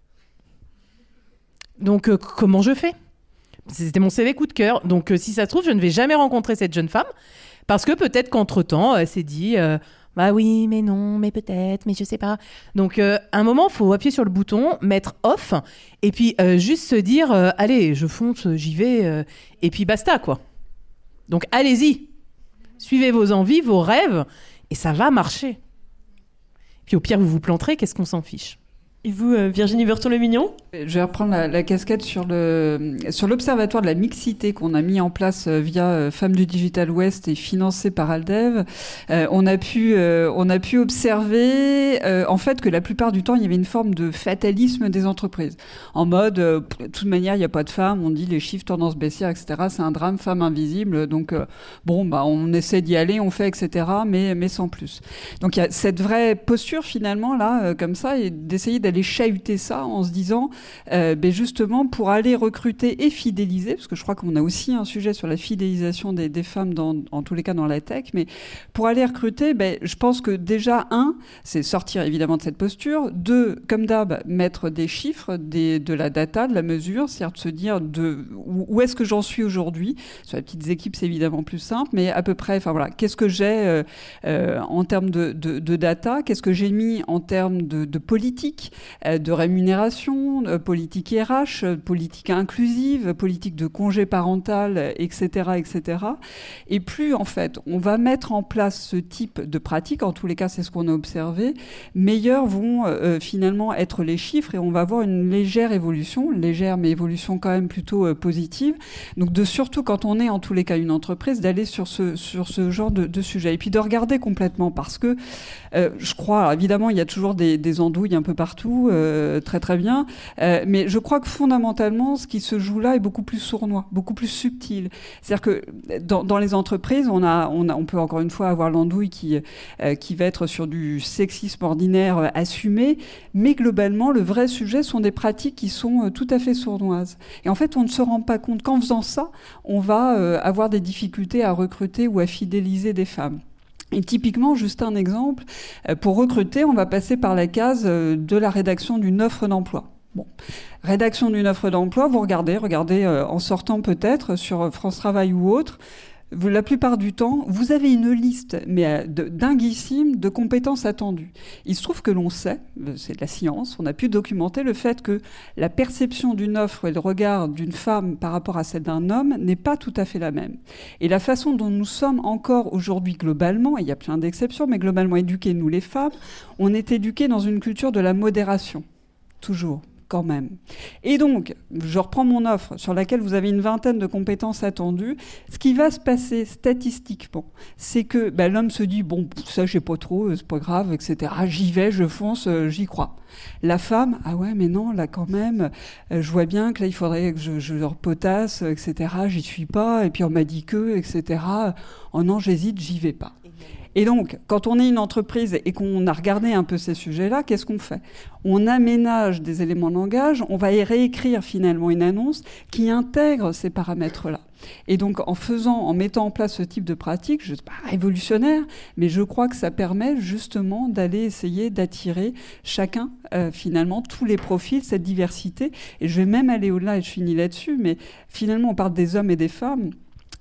Donc, euh, comment je fais ? C'était mon C V coup de cœur. Donc, euh, si ça se trouve, je ne vais jamais rencontrer cette jeune femme. Parce que peut-être qu'entre-temps, elle s'est dit euh, « Bah oui, mais non, mais peut-être, mais je sais pas. » Donc, euh, à un moment, il faut appuyer sur le bouton, mettre « off » et puis euh, juste se dire euh, « Allez, je fonce, j'y vais. Euh, » Et puis basta, quoi. Donc, allez-y. Suivez vos envies, vos rêves et ça va marcher. Puis au pire, vous vous planterez, qu'est-ce qu'on s'en fiche ? Et vous, euh, Virginie Berton-Le-Mignon ? Je vais reprendre la, la casquette sur, le, sur l'observatoire de la mixité qu'on a mis en place euh, via euh, Femmes du Digital West et financé par Aldev. Euh, on, a pu, euh, on a pu observer euh, en fait que la plupart du temps, il y avait une forme de fatalisme des entreprises. En mode, euh, de toute manière, il n'y a pas de femmes, on dit les chiffres tendance baissière, et cetera. C'est un drame, femme invisible. Donc, euh, bon, bah, on essaie d'y aller, on fait, et cetera. Mais, mais sans plus. Donc, il y a cette vraie posture finalement, là, euh, comme ça, et d'essayer d'aller chahuter ça en se disant euh, ben justement pour aller recruter et fidéliser, parce que je crois qu'on a aussi un sujet sur la fidélisation des, des femmes dans, en tous les cas dans la tech, mais pour aller recruter, ben, je pense que déjà un, c'est sortir évidemment de cette posture, deux, comme d'hab, mettre des chiffres, des, de la data, de la mesure, c'est-à-dire de se dire de, où, où est-ce que j'en suis aujourd'hui. Sur les petites équipes c'est évidemment plus simple, mais à peu près, enfin voilà, qu'est-ce que j'ai euh, euh, en termes de, de, de data, qu'est-ce que j'ai mis en termes de, de politique, de rémunération, de politique R H, politique inclusive, politique de congé parental, et cetera, et cetera. Et plus, en fait, on va mettre en place ce type de pratique, en tous les cas, c'est ce qu'on a observé, meilleurs vont euh, finalement être les chiffres et on va avoir une légère évolution, légère mais évolution quand même plutôt euh, positive. Donc, de surtout quand on est en tous les cas une entreprise, d'aller sur ce, sur ce genre de, de sujet. Et puis de regarder complètement parce que euh, je crois, alors, évidemment, il y a toujours des, des andouilles un peu partout, Euh, très très bien, euh, mais je crois que fondamentalement ce qui se joue là est beaucoup plus sournois, beaucoup plus subtil. C'est-à-dire que dans, dans les entreprises on a, on a, on peut encore une fois avoir l'andouille qui euh, qui va être sur du sexisme ordinaire euh, assumé, mais globalement le vrai sujet sont des pratiques qui sont euh, tout à fait sournoises. Et en fait on ne se rend pas compte qu'en faisant ça on va euh, avoir des difficultés à recruter ou à fidéliser des femmes. Et typiquement, juste un exemple, pour recruter, on va passer par la case de la rédaction d'une offre d'emploi. Bon, rédaction d'une offre d'emploi, vous regardez, regardez en sortant peut-être sur France Travail ou autre, la plupart du temps, vous avez une liste mais de, dinguissime de compétences attendues. Il se trouve que l'on sait, c'est de la science, on a pu documenter le fait que la perception d'une offre et le regard d'une femme par rapport à celle d'un homme n'est pas tout à fait la même. Et la façon dont nous sommes encore aujourd'hui globalement, et il y a plein d'exceptions, mais globalement éduqués, nous les femmes, on est éduqués dans une culture de la modération, toujours. Quand même. Et donc, je reprends mon offre sur laquelle vous avez une vingtaine de compétences attendues. Ce qui va se passer statistiquement, c'est que ben, l'homme se dit, bon, ça, je sais pas trop, c'est pas grave, et cetera. J'y vais, je fonce, euh, j'y crois. La femme, ah ouais, mais non, là, quand même, euh, je vois bien que là, il faudrait que je, je leur potasse, et cetera. J'y suis pas, et puis on m'a dit que, et cetera. Oh non, j'hésite, j'y vais pas. Et donc, quand on est une entreprise et qu'on a regardé un peu ces sujets-là, qu'est-ce qu'on fait ? On aménage des éléments de langage, on va y réécrire finalement une annonce qui intègre ces paramètres-là. Et donc, en faisant, en mettant en place ce type de pratique, je ne sais pas révolutionnaire, mais je crois que ça permet justement d'aller essayer d'attirer chacun, euh, finalement, tous les profils, cette diversité. Et je vais même aller au-delà, et je finis là-dessus, mais finalement, on parle des hommes et des femmes.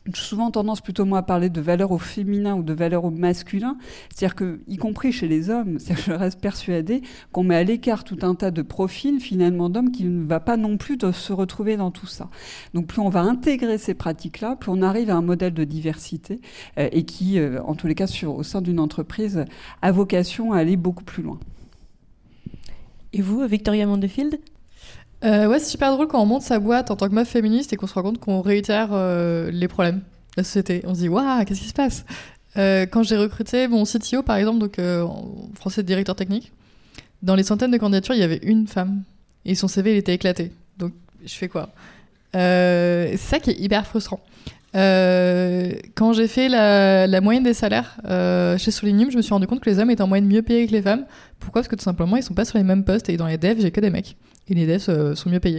souvent tendance plutôt moi à parler de valeurs au féminin ou de valeurs au masculin, c'est-à-dire que, y compris chez les hommes, je reste persuadée qu'on met à l'écart tout un tas de profils finalement d'hommes qui ne va pas non plus de se retrouver dans tout ça. Donc plus on va intégrer ces pratiques-là, plus on arrive à un modèle de diversité euh, et qui, euh, en tous les cas, sur, au sein d'une entreprise, a vocation à aller beaucoup plus loin. Et vous, Victoria Mandefield ? Euh, ouais, c'est super drôle quand on monte sa boîte en tant que meuf féministe et qu'on se rend compte qu'on réitère euh, les problèmes de la société. On se dit, waouh, qu'est-ce qui se passe ? euh, Quand j'ai recruté mon C T O, par exemple, donc euh, en français directeur technique, dans les centaines de candidatures, il y avait une femme. Et son C V, il était éclaté. Donc, je fais quoi ? euh, C'est ça qui est hyper frustrant. Euh, quand j'ai fait la, la moyenne des salaires euh, chez Solinium, je me suis rendu compte que les hommes étaient en moyenne mieux payés que les femmes. Pourquoi ? Parce que tout simplement, ils sont pas sur les mêmes postes et dans les devs, j'ai que des mecs. Et les devs euh, sont mieux payés.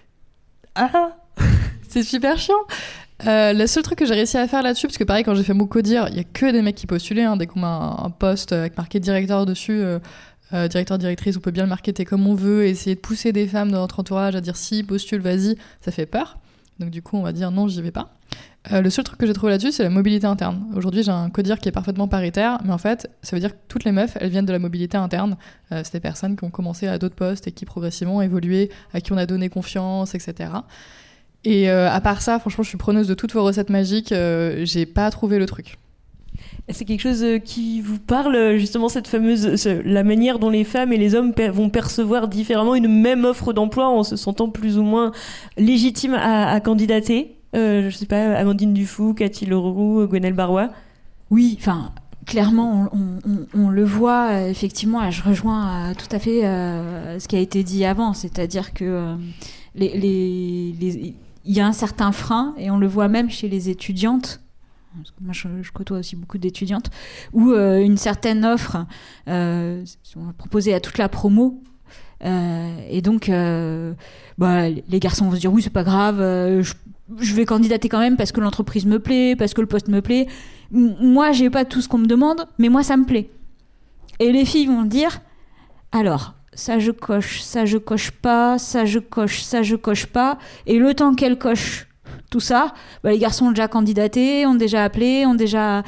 Ah c'est super chiant. Euh, le seul truc que j'ai réussi à faire là-dessus, parce que pareil, quand j'ai fait mon codir, il y a que des mecs qui postulaient. Hein, dès qu'on a un, un poste avec marqué directeur dessus, euh, euh, directeur, directrice, on peut bien le marketer comme on veut, essayer de pousser des femmes dans notre entourage à dire si, postule, vas-y, ça fait peur. Donc du coup, on va dire non, j'y vais pas. Euh, le seul truc que j'ai trouvé là-dessus, c'est la mobilité interne. Aujourd'hui, j'ai un codir qui est parfaitement paritaire, mais en fait, ça veut dire que toutes les meufs, elles viennent de la mobilité interne. Euh, c'est des personnes qui ont commencé à d'autres postes et qui progressivement ont évolué, à qui on a donné confiance, et cetera. Et euh, à part ça, franchement, je suis preneuse de toutes vos recettes magiques. Euh, j'ai pas trouvé le truc. C'est quelque chose qui vous parle, justement, cette fameuse, ce, la manière dont les femmes et les hommes per- vont percevoir différemment une même offre d'emploi en se sentant plus ou moins légitimes à, à candidater. Euh, je sais pas, Amandine Dufou, Cathy Leroux, Gwenaëlle Barrois. Oui, enfin, clairement, on, on, on le voit, euh, effectivement, je rejoins euh, tout à fait euh, ce qui a été dit avant, c'est-à-dire que euh, les, les, les, il y a un certain frein, et on le voit même chez les étudiantes. Parce que moi, je, je côtoie aussi beaucoup d'étudiantes, où euh, une certaine offre euh, on va proposer à toute la promo. Euh, et donc, euh, bah, les garçons vont se dire oui, c'est pas grave, euh, je, je vais candidater quand même parce que l'entreprise me plaît, parce que le poste me plaît. M- moi, j'ai pas tout ce qu'on me demande, mais moi, ça me plaît. Et les filles vont dire alors, ça je coche, ça je coche pas, ça je coche, ça je coche pas. Et le temps qu'elles cochent tout ça, bah, les garçons ont déjà candidaté, ont déjà appelé, ont déjà...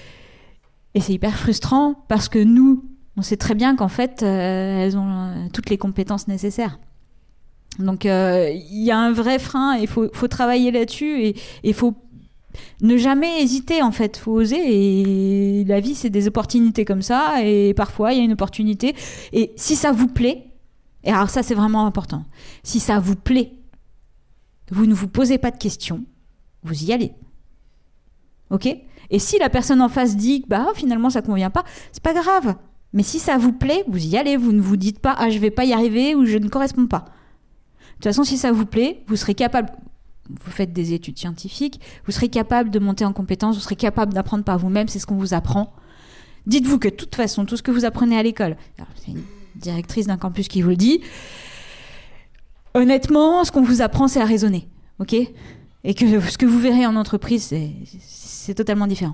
Et c'est hyper frustrant parce que nous, on sait très bien qu'en fait, euh, elles ont euh, toutes les compétences nécessaires. Donc, il euh, y a un vrai frein et il faut, faut travailler là-dessus et il faut ne jamais hésiter, en fait. Il faut oser et la vie, c'est des opportunités comme ça et parfois, il y a une opportunité. Et si ça vous plaît, et alors ça, c'est vraiment important, si ça vous plaît, vous ne vous posez pas de questions, vous y allez. Ok ? Et si la personne en face dit bah finalement ça convient pas, c'est pas grave. Mais si ça vous plaît, vous y allez. Vous ne vous dites pas ah je vais pas y arriver ou je ne corresponds pas. De toute façon, si ça vous plaît, vous serez capable. Vous faites des études scientifiques, vous serez capable de monter en compétences, vous serez capable d'apprendre par vous-même. C'est ce qu'on vous apprend. Dites-vous que de toute façon, tout ce que vous apprenez à l'école, alors, c'est une directrice d'un campus qui vous le dit. Honnêtement, ce qu'on vous apprend, c'est à raisonner, ok ? Et que ce que vous verrez en entreprise, c'est, c'est totalement différent.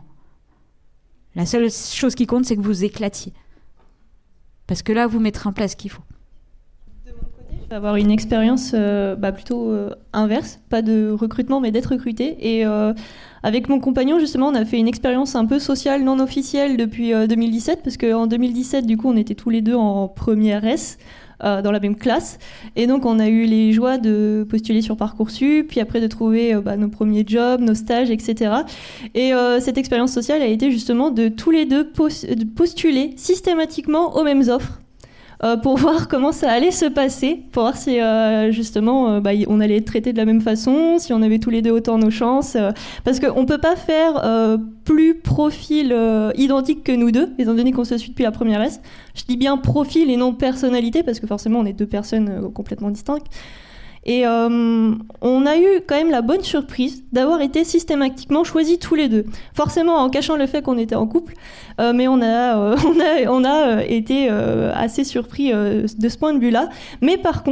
La seule chose qui compte, c'est que vous éclatiez. Parce que là, vous mettrez en place ce qu'il faut. De mon côté, je vais avoir une expérience euh, bah, plutôt euh, inverse, pas de recrutement, mais d'être recruté. Et euh, avec mon compagnon, justement, on a fait une expérience un peu sociale, non officielle, depuis euh, deux mille dix-sept, parce qu'en deux mille dix-sept, du coup, on était tous les deux en première S. Euh, dans la même classe, et donc on a eu les joies de postuler sur Parcoursup, puis après de trouver euh, bah, nos premiers jobs, nos stages, et cetera. Et euh, cette expérience sociale a été justement de tous les deux pos- de postuler systématiquement aux mêmes offres euh, pour voir comment ça allait se passer, pour voir si euh, justement euh, bah, on allait être traités de la même façon, si on avait tous les deux autant nos chances, euh, parce qu'on peut pas faire euh, plus profil euh, identique que nous deux, étant donné qu'on se suit depuis la première S. Je dis bien profil et non personnalité, parce que forcément on est deux personnes euh, complètement distinctes. Et euh, on a eu quand même la bonne surprise d'avoir été systématiquement choisis tous les deux. Forcément en cachant le fait qu'on était en couple, euh, mais on a, euh, on a, on a euh, été euh, assez surpris euh, de ce point de vue-là. Mais par contre,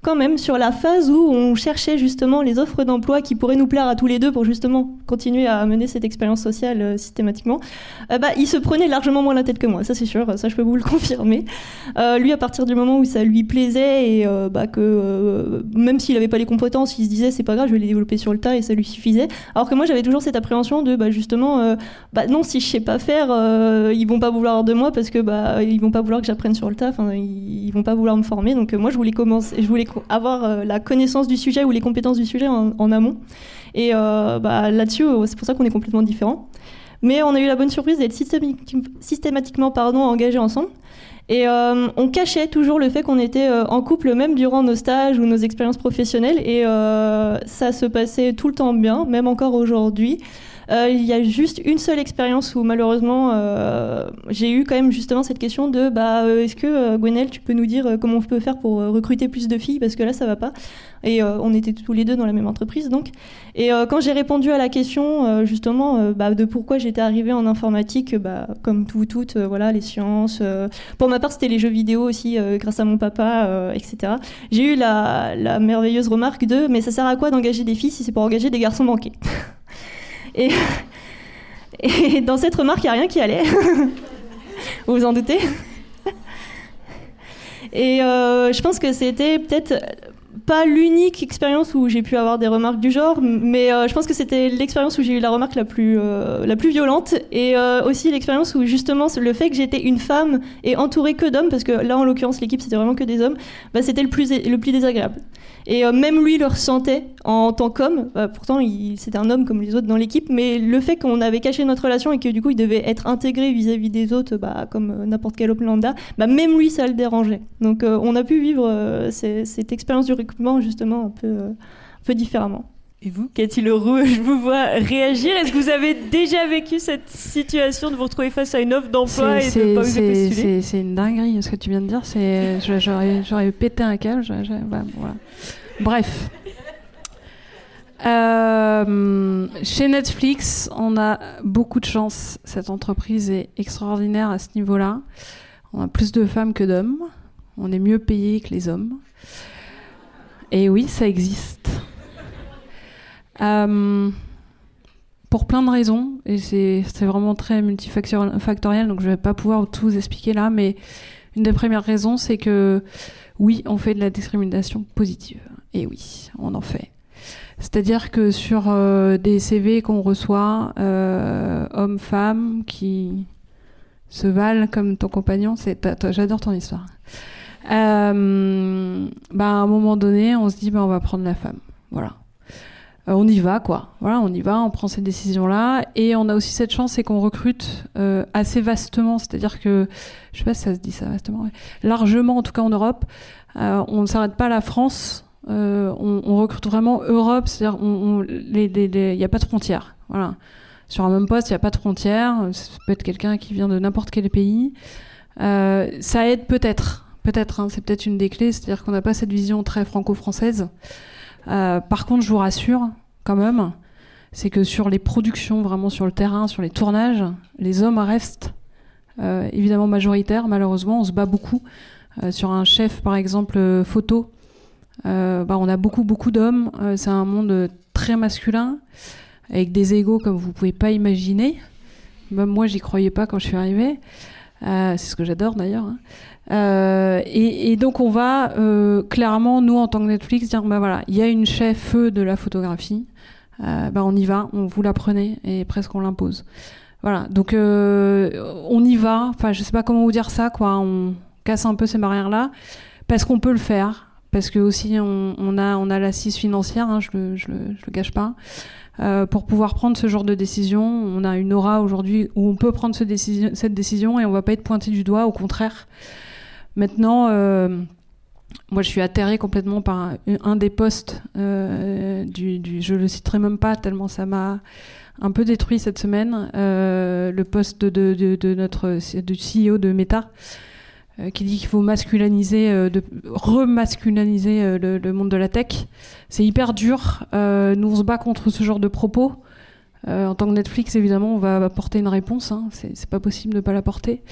quand même sur la phase où on cherchait justement les offres d'emploi qui pourraient nous plaire à tous les deux pour justement continuer à mener cette expérience sociale euh, systématiquement, euh, bah, il se prenait largement moins la tête que moi, ça c'est sûr, ça je peux vous le confirmer. Euh, lui, à partir du moment où ça lui plaisait et euh, bah, que euh, même s'il n'avait pas les compétences, il se disait c'est pas grave, je vais les développer sur le tas et ça lui suffisait. Alors que moi j'avais toujours cette appréhension de bah, justement, euh, bah, non, si je sais pas faire, euh, ils vont pas vouloir de moi parce que bah, ils vont pas vouloir que j'apprenne sur le tas, enfin, ils, ils vont pas vouloir me former. Donc euh, moi je voulais commencer, je voulais avoir euh, la connaissance du sujet ou les compétences du sujet en, en amont. Et euh, bah, là-dessus, euh, c'est pour ça qu'on est complètement différents. Mais on a eu la bonne surprise d'être systémique, systématiquement pardon, engagés ensemble. Et euh, on cachait toujours le fait qu'on était euh, en couple même durant nos stages ou nos expériences professionnelles. Et euh, ça se passait tout le temps bien, même encore aujourd'hui. Euh, il y a juste une seule expérience où malheureusement euh, j'ai eu quand même justement cette question de bah, euh, est-ce que euh, Gwenelle tu peux nous dire euh, comment on peut faire pour euh, recruter plus de filles parce que là ça va pas et euh, on était tous les deux dans la même entreprise donc et euh, quand j'ai répondu à la question euh, justement euh, bah, de pourquoi j'étais arrivée en informatique bah, comme tout toutes euh, voilà les sciences euh, pour ma part c'était les jeux vidéo aussi euh, grâce à mon papa euh, etc j'ai eu la, la merveilleuse remarque de mais ça sert à quoi d'engager des filles si c'est pour engager des garçons manqués. Et, et dans cette remarque, il n'y a rien qui allait. Vous vous en doutez. Et euh, je pense que c'était peut-être pas l'unique expérience où j'ai pu avoir des remarques du genre, mais euh, je pense que c'était l'expérience où j'ai eu la remarque la plus, euh, la plus violente et euh, aussi l'expérience où justement le fait que j'étais une femme et entourée que d'hommes, parce que là en l'occurrence l'équipe c'était vraiment que des hommes, bah, c'était le plus, le plus désagréable. Et euh, même lui le ressentait en tant qu'homme, bah, pourtant il, c'était un homme comme les autres dans l'équipe, mais le fait qu'on avait caché notre relation et que du coup il devait être intégré vis-à-vis des autres bah, comme euh, n'importe quel homme lambda, bah, même lui ça le dérangeait. Donc euh, on a pu vivre euh, ces, cette expérience du recrutement justement un peu, euh, un peu différemment. Et vous, Cathy Leroux, je vous vois réagir. Est-ce que vous avez déjà vécu cette situation de vous retrouver face à une offre d'emploi c'est, et de ne pas oser c'est, postuler c'est, c'est une dinguerie, ce que tu viens de dire. C'est, j'aurais, j'aurais pété un câble. J'aurais, j'aurais, bah, voilà. Bref. Euh, chez Netflix, on a beaucoup de chance. Cette entreprise est extraordinaire à ce niveau-là. On a plus de femmes que d'hommes. On est mieux payés que les hommes. Et oui, ça existe. Euh, pour plein de raisons, et c'est, c'est vraiment très multifactoriel, donc je ne vais pas pouvoir tout vous expliquer là, mais une des premières raisons, c'est que oui, on fait de la discrimination positive. Et oui, on en fait. C'est-à-dire que sur euh, des C V qu'on reçoit, euh, hommes-femmes qui se valent comme ton compagnon, c'est, j'adore ton histoire. Euh, bah, à un moment donné, on se dit bah, on va prendre la femme. Voilà. Euh, on y va, quoi. Voilà, on y va, on prend ces décisions-là. Et on a aussi cette chance, c'est qu'on recrute euh, assez vastement. C'est-à-dire que, je sais pas si ça se dit ça vastement, ouais. Largement, en tout cas en Europe, euh, on ne s'arrête pas à la France. Euh, on, on recrute vraiment Europe. C'est-à-dire, on, on, les, les, les, y a pas de frontières. Voilà. Sur un même poste, il n'y a pas de frontières. Ça peut être quelqu'un qui vient de n'importe quel pays. Euh, ça aide peut-être. Peut-être, hein, c'est peut-être une des clés. C'est-à-dire qu'on n'a pas cette vision très franco-française. Euh, par contre, je vous rassure, quand même, c'est que sur les productions, vraiment sur le terrain, sur les tournages, les hommes restent euh, évidemment majoritaires. Malheureusement, on se bat beaucoup. Euh, sur un chef, par exemple, euh, photo, euh, bah, on a beaucoup, beaucoup d'hommes. Euh, c'est un monde très masculin, avec des égos comme vous pouvez pas imaginer. Même moi, j'y croyais pas quand je suis arrivée. Euh, c'est ce que j'adore d'ailleurs. Hein. Euh, et, et donc on va euh, clairement, nous en tant que Netflix, dire bah voilà, il y a une chef de la photographie, euh, bah on y va, on vous la prenez et presque on l'impose. Voilà, donc euh, on y va. Enfin, je sais pas comment vous dire ça, quoi. On casse un peu ces barrières-là parce qu'on peut le faire, parce que aussi on, on a on a l'assise financière, hein, je le je le je le gâche pas. Euh, pour pouvoir prendre ce genre de décision, on a une aura aujourd'hui où on peut prendre ce décision, cette décision et on va pas être pointé du doigt, au contraire. Maintenant, euh, moi je suis atterrée complètement par un, un des postes euh, du, du, je le citerai même pas tellement ça m'a un peu détruit cette semaine, euh, le poste de, de, de, de notre du C E O de Meta, euh, qui dit qu'il faut masculiniser, euh, de remasculiniser euh, le, le monde de la tech. C'est hyper dur. Euh, nous, on se bat contre ce genre de propos. Euh, en tant que Netflix, évidemment, on va apporter une réponse. Hein. C'est, c'est pas possible de ne pas l'apporter.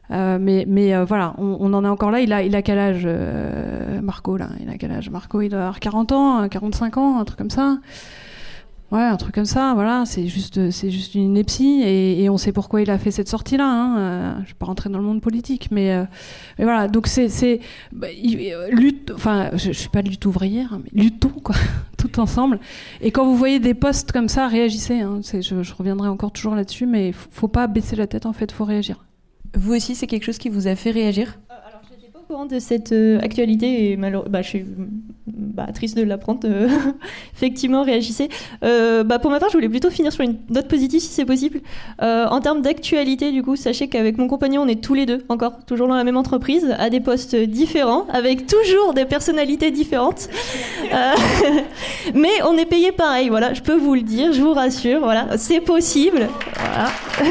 Euh, mais mais euh, voilà, on, on en est encore là. Il a, il a quel âge, euh, Marco, là? Il a quel âge, Marco? Il doit avoir quarante ans, quarante-cinq ans, un truc comme ça. Ouais, un truc comme ça, voilà. C'est juste, c'est juste une ineptie. Et, et on sait pourquoi il a fait cette sortie-là. Hein. Euh, je ne vais pas rentrer dans le monde politique. Mais, euh, mais voilà, donc c'est... c'est bah, il, lutte, enfin, je ne suis pas lutte ouvrière, mais luttons, quoi, tout ensemble. Et quand vous voyez des posts comme ça, réagissez. Hein. C'est, je, je reviendrai encore toujours là-dessus, mais il ne faut pas baisser la tête, en fait, il faut réagir. Vous aussi, c'est quelque chose qui vous a fait réagir ? Alors, je n'étais pas au courant de cette euh, actualité et malheureusement, bah, je suis bah, triste de l'apprendre. Euh, effectivement, réagissez. Euh, bah, pour ma part, je voulais plutôt finir sur une note positive, si c'est possible. Euh, en termes d'actualité, du coup, sachez qu'avec mon compagnon, on est tous les deux, encore, toujours dans la même entreprise, à des postes différents, avec toujours des personnalités différentes. Euh, mais on est payé pareil, voilà, je peux vous le dire, je vous rassure, voilà, c'est possible. Voilà.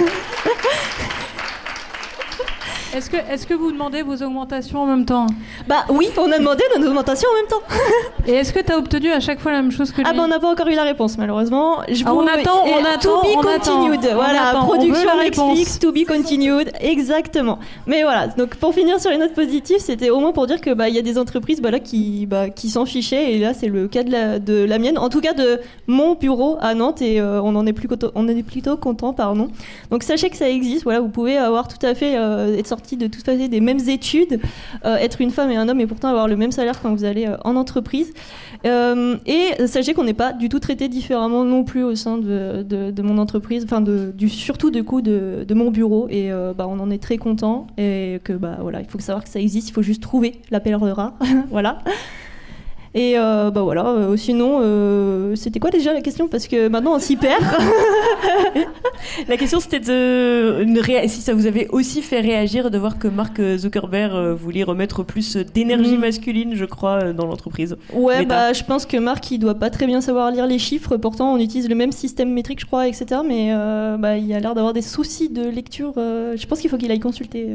Est-ce que, est-ce que vous demandez vos augmentations en même temps ? Bah oui, on a demandé nos augmentations en même temps. Et est-ce que tu as obtenu à chaque fois la même chose que lui ? Ah bah on n'a pas encore eu la réponse malheureusement. Je ah, vous... on attend, on attend, to be on continued. attend. Voilà, on attend. production on Netflix, to be continued, exactement. Mais voilà, donc pour finir sur une note positive, c'était au moins pour dire que bah il y a des entreprises bah, là qui bah, qui s'en fichaient et là c'est le cas de la de la mienne, en tout cas de mon bureau à Nantes et euh, on en est plus content, on est plutôt content pardon. Donc sachez que ça existe, voilà, vous pouvez avoir tout à fait euh, être sorti de tout à fait des mêmes études, euh, être une femme et un homme et pourtant avoir le même salaire quand vous allez euh, en entreprise. Euh, et sachez qu'on n'est pas du tout traité différemment non plus au sein de, de, de mon entreprise, enfin de, du, surtout du coup de, de mon bureau et euh, bah, on en est très content et que bah voilà, il faut savoir que ça existe, il faut juste trouver la perle rare, voilà. Et euh, bah voilà, euh, sinon, euh, c'était quoi déjà la question ? Parce que maintenant on s'y perd. La question c'était de une ré... si ça vous avait aussi fait réagir de voir que Mark Zuckerberg euh, voulait remettre plus d'énergie mmh. masculine, je crois, dans l'entreprise. Ouais, Meta. Bah je pense que Mark il doit pas très bien savoir lire les chiffres. Pourtant on utilise le même système métrique, je crois, et cetera. Mais euh, bah il a l'air d'avoir des soucis de lecture. Euh, je pense qu'il faut qu'il aille consulter.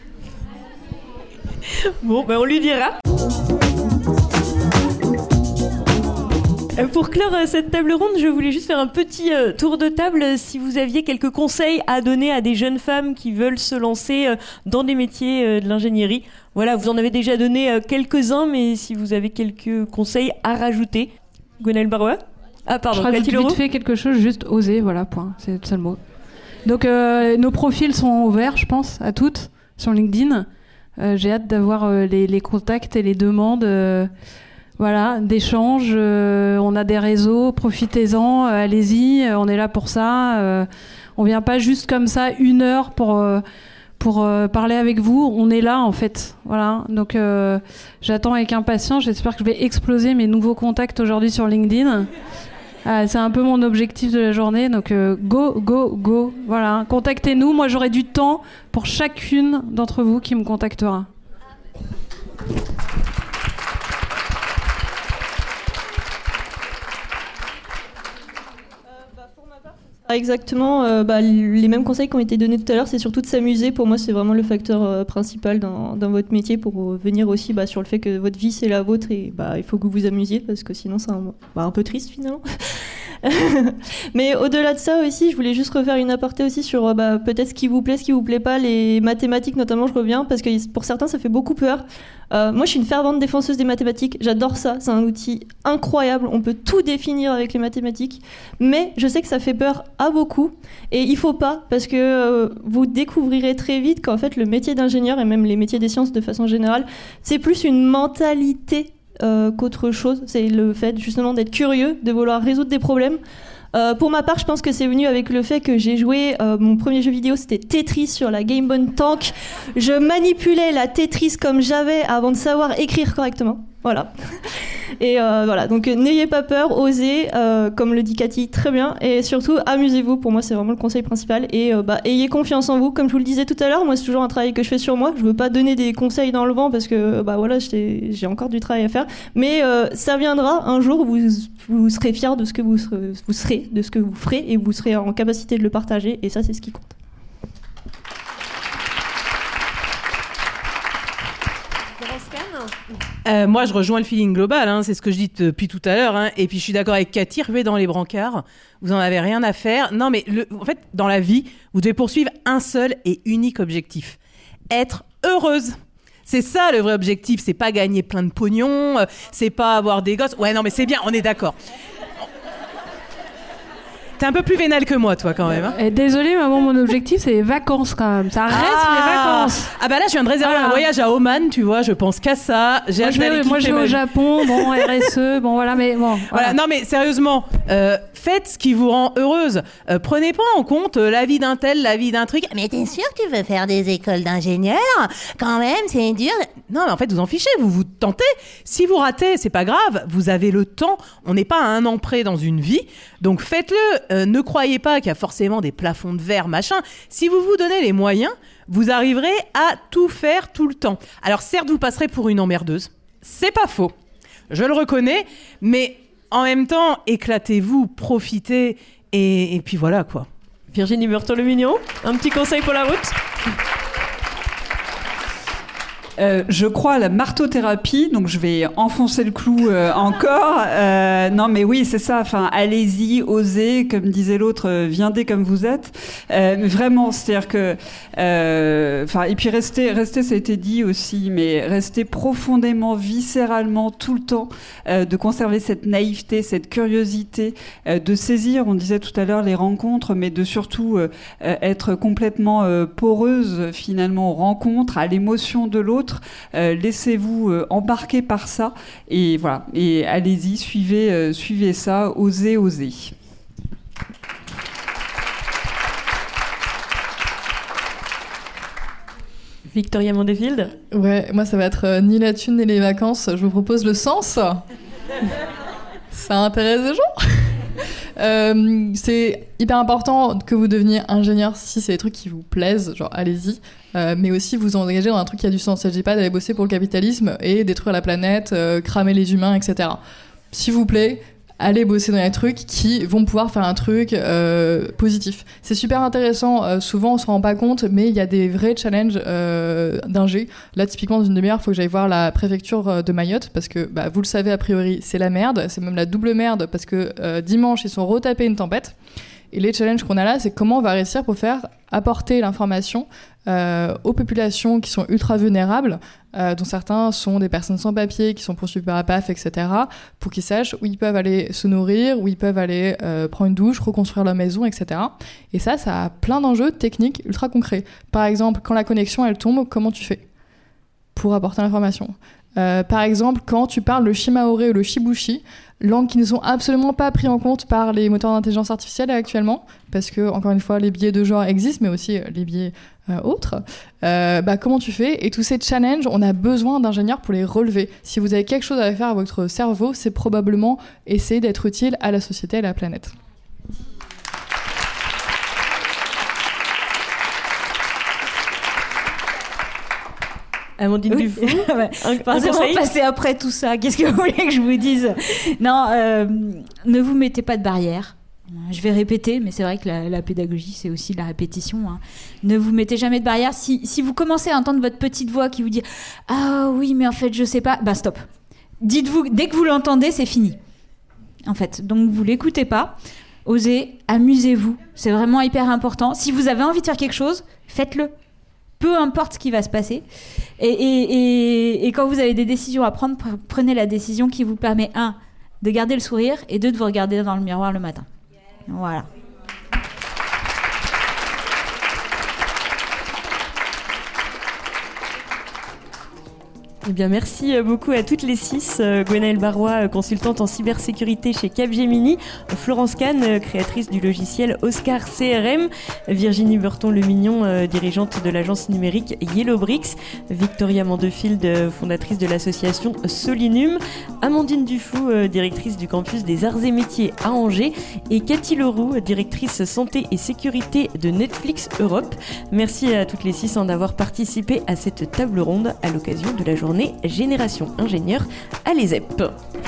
Bon, bah on lui dira. Pour clore cette table ronde, je voulais juste faire un petit euh, tour de table. Si vous aviez quelques conseils à donner à des jeunes femmes qui veulent se lancer euh, dans des métiers euh, de l'ingénierie. Voilà, vous en avez déjà donné euh, quelques-uns, mais si vous avez quelques conseils à rajouter. Gwenaëlle Baroua ? Ah pardon, je rajoute vite fait quelque chose, juste oser, voilà, point, c'est le seul mot. Donc euh, nos profils sont ouverts, je pense, à toutes, sur LinkedIn. Euh, j'ai hâte d'avoir euh, les, les contacts et les demandes... Euh, Voilà, d'échanges, euh, on a des réseaux, profitez-en, euh, allez-y, euh, on est là pour ça. Euh, on vient pas juste comme ça une heure pour euh, pour euh, parler avec vous, on est là en fait. Voilà, donc euh, j'attends avec impatience. J'espère que je vais exploser mes nouveaux contacts aujourd'hui sur LinkedIn. Euh, c'est un peu mon objectif de la journée, donc euh, go, go, go. Voilà, contactez-nous. Moi, j'aurai du temps pour chacune d'entre vous qui me contactera. Exactement, euh, bah, les mêmes conseils qui ont été donnés tout à l'heure, c'est surtout de s'amuser. Pour moi, c'est vraiment le facteur euh, principal dans, dans votre métier pour euh, venir aussi bah, sur le fait que votre vie, c'est la vôtre et bah, il faut que vous vous amusiez parce que sinon, c'est un, bah, un peu triste finalement. Mais au-delà de ça aussi, je voulais juste refaire une aparté aussi sur bah, peut-être ce qui vous plaît, ce qui vous plaît pas, les mathématiques notamment, je reviens, parce que pour certains, ça fait beaucoup peur. Euh, moi, je suis une fervente défenseuse des mathématiques, j'adore ça, c'est un outil incroyable, on peut tout définir avec les mathématiques, mais je sais que ça fait peur à beaucoup, et il faut pas, parce que euh, vous découvrirez très vite qu'en fait, le métier d'ingénieur, et même les métiers des sciences de façon générale, c'est plus une mentalité Euh, qu'autre chose, c'est le fait justement d'être curieux, de vouloir résoudre des problèmes. Euh, pour ma part, je pense que c'est venu avec le fait que j'ai joué, euh, mon premier jeu vidéo c'était Tetris sur la Game Boy Tank. Je manipulais la Tetris comme j'avais avant de savoir écrire correctement. Voilà. Et euh, voilà, donc euh, n'ayez pas peur, osez, euh, comme le dit Cathy très bien, et surtout amusez-vous, pour moi c'est vraiment le conseil principal, et euh, bah, ayez confiance en vous, comme je vous le disais tout à l'heure, moi c'est toujours un travail que je fais sur moi, je veux pas donner des conseils dans le vent parce que bah, voilà, j'ai, j'ai encore du travail à faire, mais euh, ça viendra un jour, vous, vous serez fiers de ce que vous serez, vous serez, de ce que vous ferez, et vous serez en capacité de le partager, et ça c'est ce qui compte. Euh, moi, je rejoins le feeling global, hein, c'est ce que je dis depuis tout à l'heure, hein, et puis je suis d'accord avec Cathy, ruez dans les brancards, vous en avez rien à faire. Non, mais le, en fait, dans la vie, vous devez poursuivre un seul et unique objectif, être heureuse. C'est ça le vrai objectif, c'est pas gagner plein de pognon, euh, c'est pas avoir des gosses. Ouais, non, mais c'est bien, on est d'accord. T'es un peu plus vénal que moi, toi, quand même. Hein. Et désolée, maman, mon objectif, c'est les vacances, quand même. Ça reste ah les vacances. Ah bah là, je viens de réserver voilà. un voyage à Oman, tu vois, je pense qu'à ça. J'ai moi, je vais, moi, je vais au Japon, bon, R S E, bon, voilà, mais bon. Voilà. Voilà, non, mais sérieusement, euh, faites ce qui vous rend heureuse. Euh, prenez pas en compte euh, la vie d'un tel, la vie d'un truc. Mais t'es sûr que tu veux faire des écoles d'ingénieurs ? Quand même, c'est dur. Non, mais en fait, vous en fichez, vous vous tentez. Si vous ratez, c'est pas grave, vous avez le temps. On n'est pas à un an près dans une vie, donc faites-le. Euh, ne croyez pas qu'il y a forcément des plafonds de verre, machin. Si vous vous donnez les moyens, vous arriverez à tout faire tout le temps. Alors certes, vous passerez pour une emmerdeuse. C'est pas faux. Je le reconnais, mais en même temps, éclatez-vous, profitez, et, et puis voilà, quoi. Virginie Burton-Le-Mignon, un petit conseil pour la route ? Euh, je crois à la marteau-thérapie, donc je vais enfoncer le clou euh, encore. Euh, non, mais oui, c'est ça. Enfin, allez-y, osez, comme disait l'autre, euh, viendez comme vous êtes. Euh, vraiment, c'est-à-dire que, euh, enfin, et puis restez, restez, ça a été dit aussi, mais restez profondément, viscéralement tout le temps, euh, de conserver cette naïveté, cette curiosité, euh, de saisir. On disait tout à l'heure les rencontres, mais de surtout euh, être complètement euh, poreuse finalement aux rencontres, à l'émotion de l'autre. Euh, laissez-vous euh, embarquer par ça et voilà, et allez-y, suivez, euh, suivez ça, osez, osez. Victoria Mondefield. Ouais, moi ça va être euh, ni la thune ni les vacances, je vous propose le sens. Ça intéresse les gens. Euh, c'est hyper important que vous deveniez ingénieur si c'est des trucs qui vous plaisent, genre allez-y, euh, mais aussi vous engagez dans un truc qui a du sens. Il ne s'agit pas d'aller bosser pour le capitalisme et détruire la planète, euh, cramer les humains, et cetera. S'il vous plaît, allez bosser dans des trucs qui vont pouvoir faire un truc euh, positif. C'est super intéressant, euh, souvent on se rend pas compte, mais il y a des vrais challenges euh, d'ingé. Là, typiquement, dans une demi-heure, il faut que j'aille voir la préfecture de Mayotte, parce que, bah, vous le savez, a priori, c'est la merde, c'est même la double merde, parce que euh, dimanche, ils sont retapés une tempête. Et les challenges qu'on a là, c'est comment on va réussir pour faire apporter l'information euh, aux populations qui sont ultra vulnérables, euh, dont certains sont des personnes sans papier, qui sont poursuivies par la P A F, et cetera, pour qu'ils sachent où ils peuvent aller se nourrir, où ils peuvent aller euh, prendre une douche, reconstruire leur maison, et cetera. Et ça, ça a plein d'enjeux techniques ultra concrets. Par exemple, quand la connexion, elle tombe, comment tu fais pour apporter l'information ? Euh, par exemple, quand tu parles le shimaoré ou le shibushi, langues qui ne sont absolument pas prises en compte par les moteurs d'intelligence artificielle actuellement, parce que, encore une fois, les biais de genre existent, mais aussi les biais euh, autres. Euh, bah, comment tu fais ? Et tous ces challenges, on a besoin d'ingénieurs pour les relever. Si vous avez quelque chose à faire à votre cerveau, c'est probablement essayer d'être utile à la société et à la planète. Amandine oui. Dufour, ouais. un, Forcément, un passer après tout ça, qu'est-ce que vous voulez que je vous dise ? Non, euh, ne vous mettez pas de barrière. Je vais répéter, mais c'est vrai que la, la pédagogie, c'est aussi de la répétition. Hein. Ne vous mettez jamais de barrière. Si, si vous commencez à entendre votre petite voix qui vous dit « Ah oui, mais en fait, je sais pas », bah stop. Dites-vous, dès que vous l'entendez, c'est fini. En fait, donc vous l'écoutez pas. Osez, amusez-vous. C'est vraiment hyper important. Si vous avez envie de faire quelque chose, faites-le. Peu importe ce qui va se passer. Et, et, et, et quand vous avez des décisions à prendre, prenez la décision qui vous permet, un, de garder le sourire, et deux, de vous regarder dans le miroir le matin. Voilà. Eh bien, merci beaucoup à toutes les six. Gwenaëlle Barrois, consultante en cybersécurité chez Capgemini. Florence Kahn, créatrice du logiciel Oscar C R M. Virginie Burton-Le-Mignon, dirigeante de l'agence numérique Yellowbricks. Victoria Mondefield, fondatrice de l'association Solinum. Amandine Dufour, directrice du campus des arts et métiers à Angers. Et Cathy Leroux, directrice santé et sécurité de Netflix Europe. Merci à toutes les six d'avoir participé à cette table ronde à l'occasion de la journée Génération Ingénieur à l'E S E P.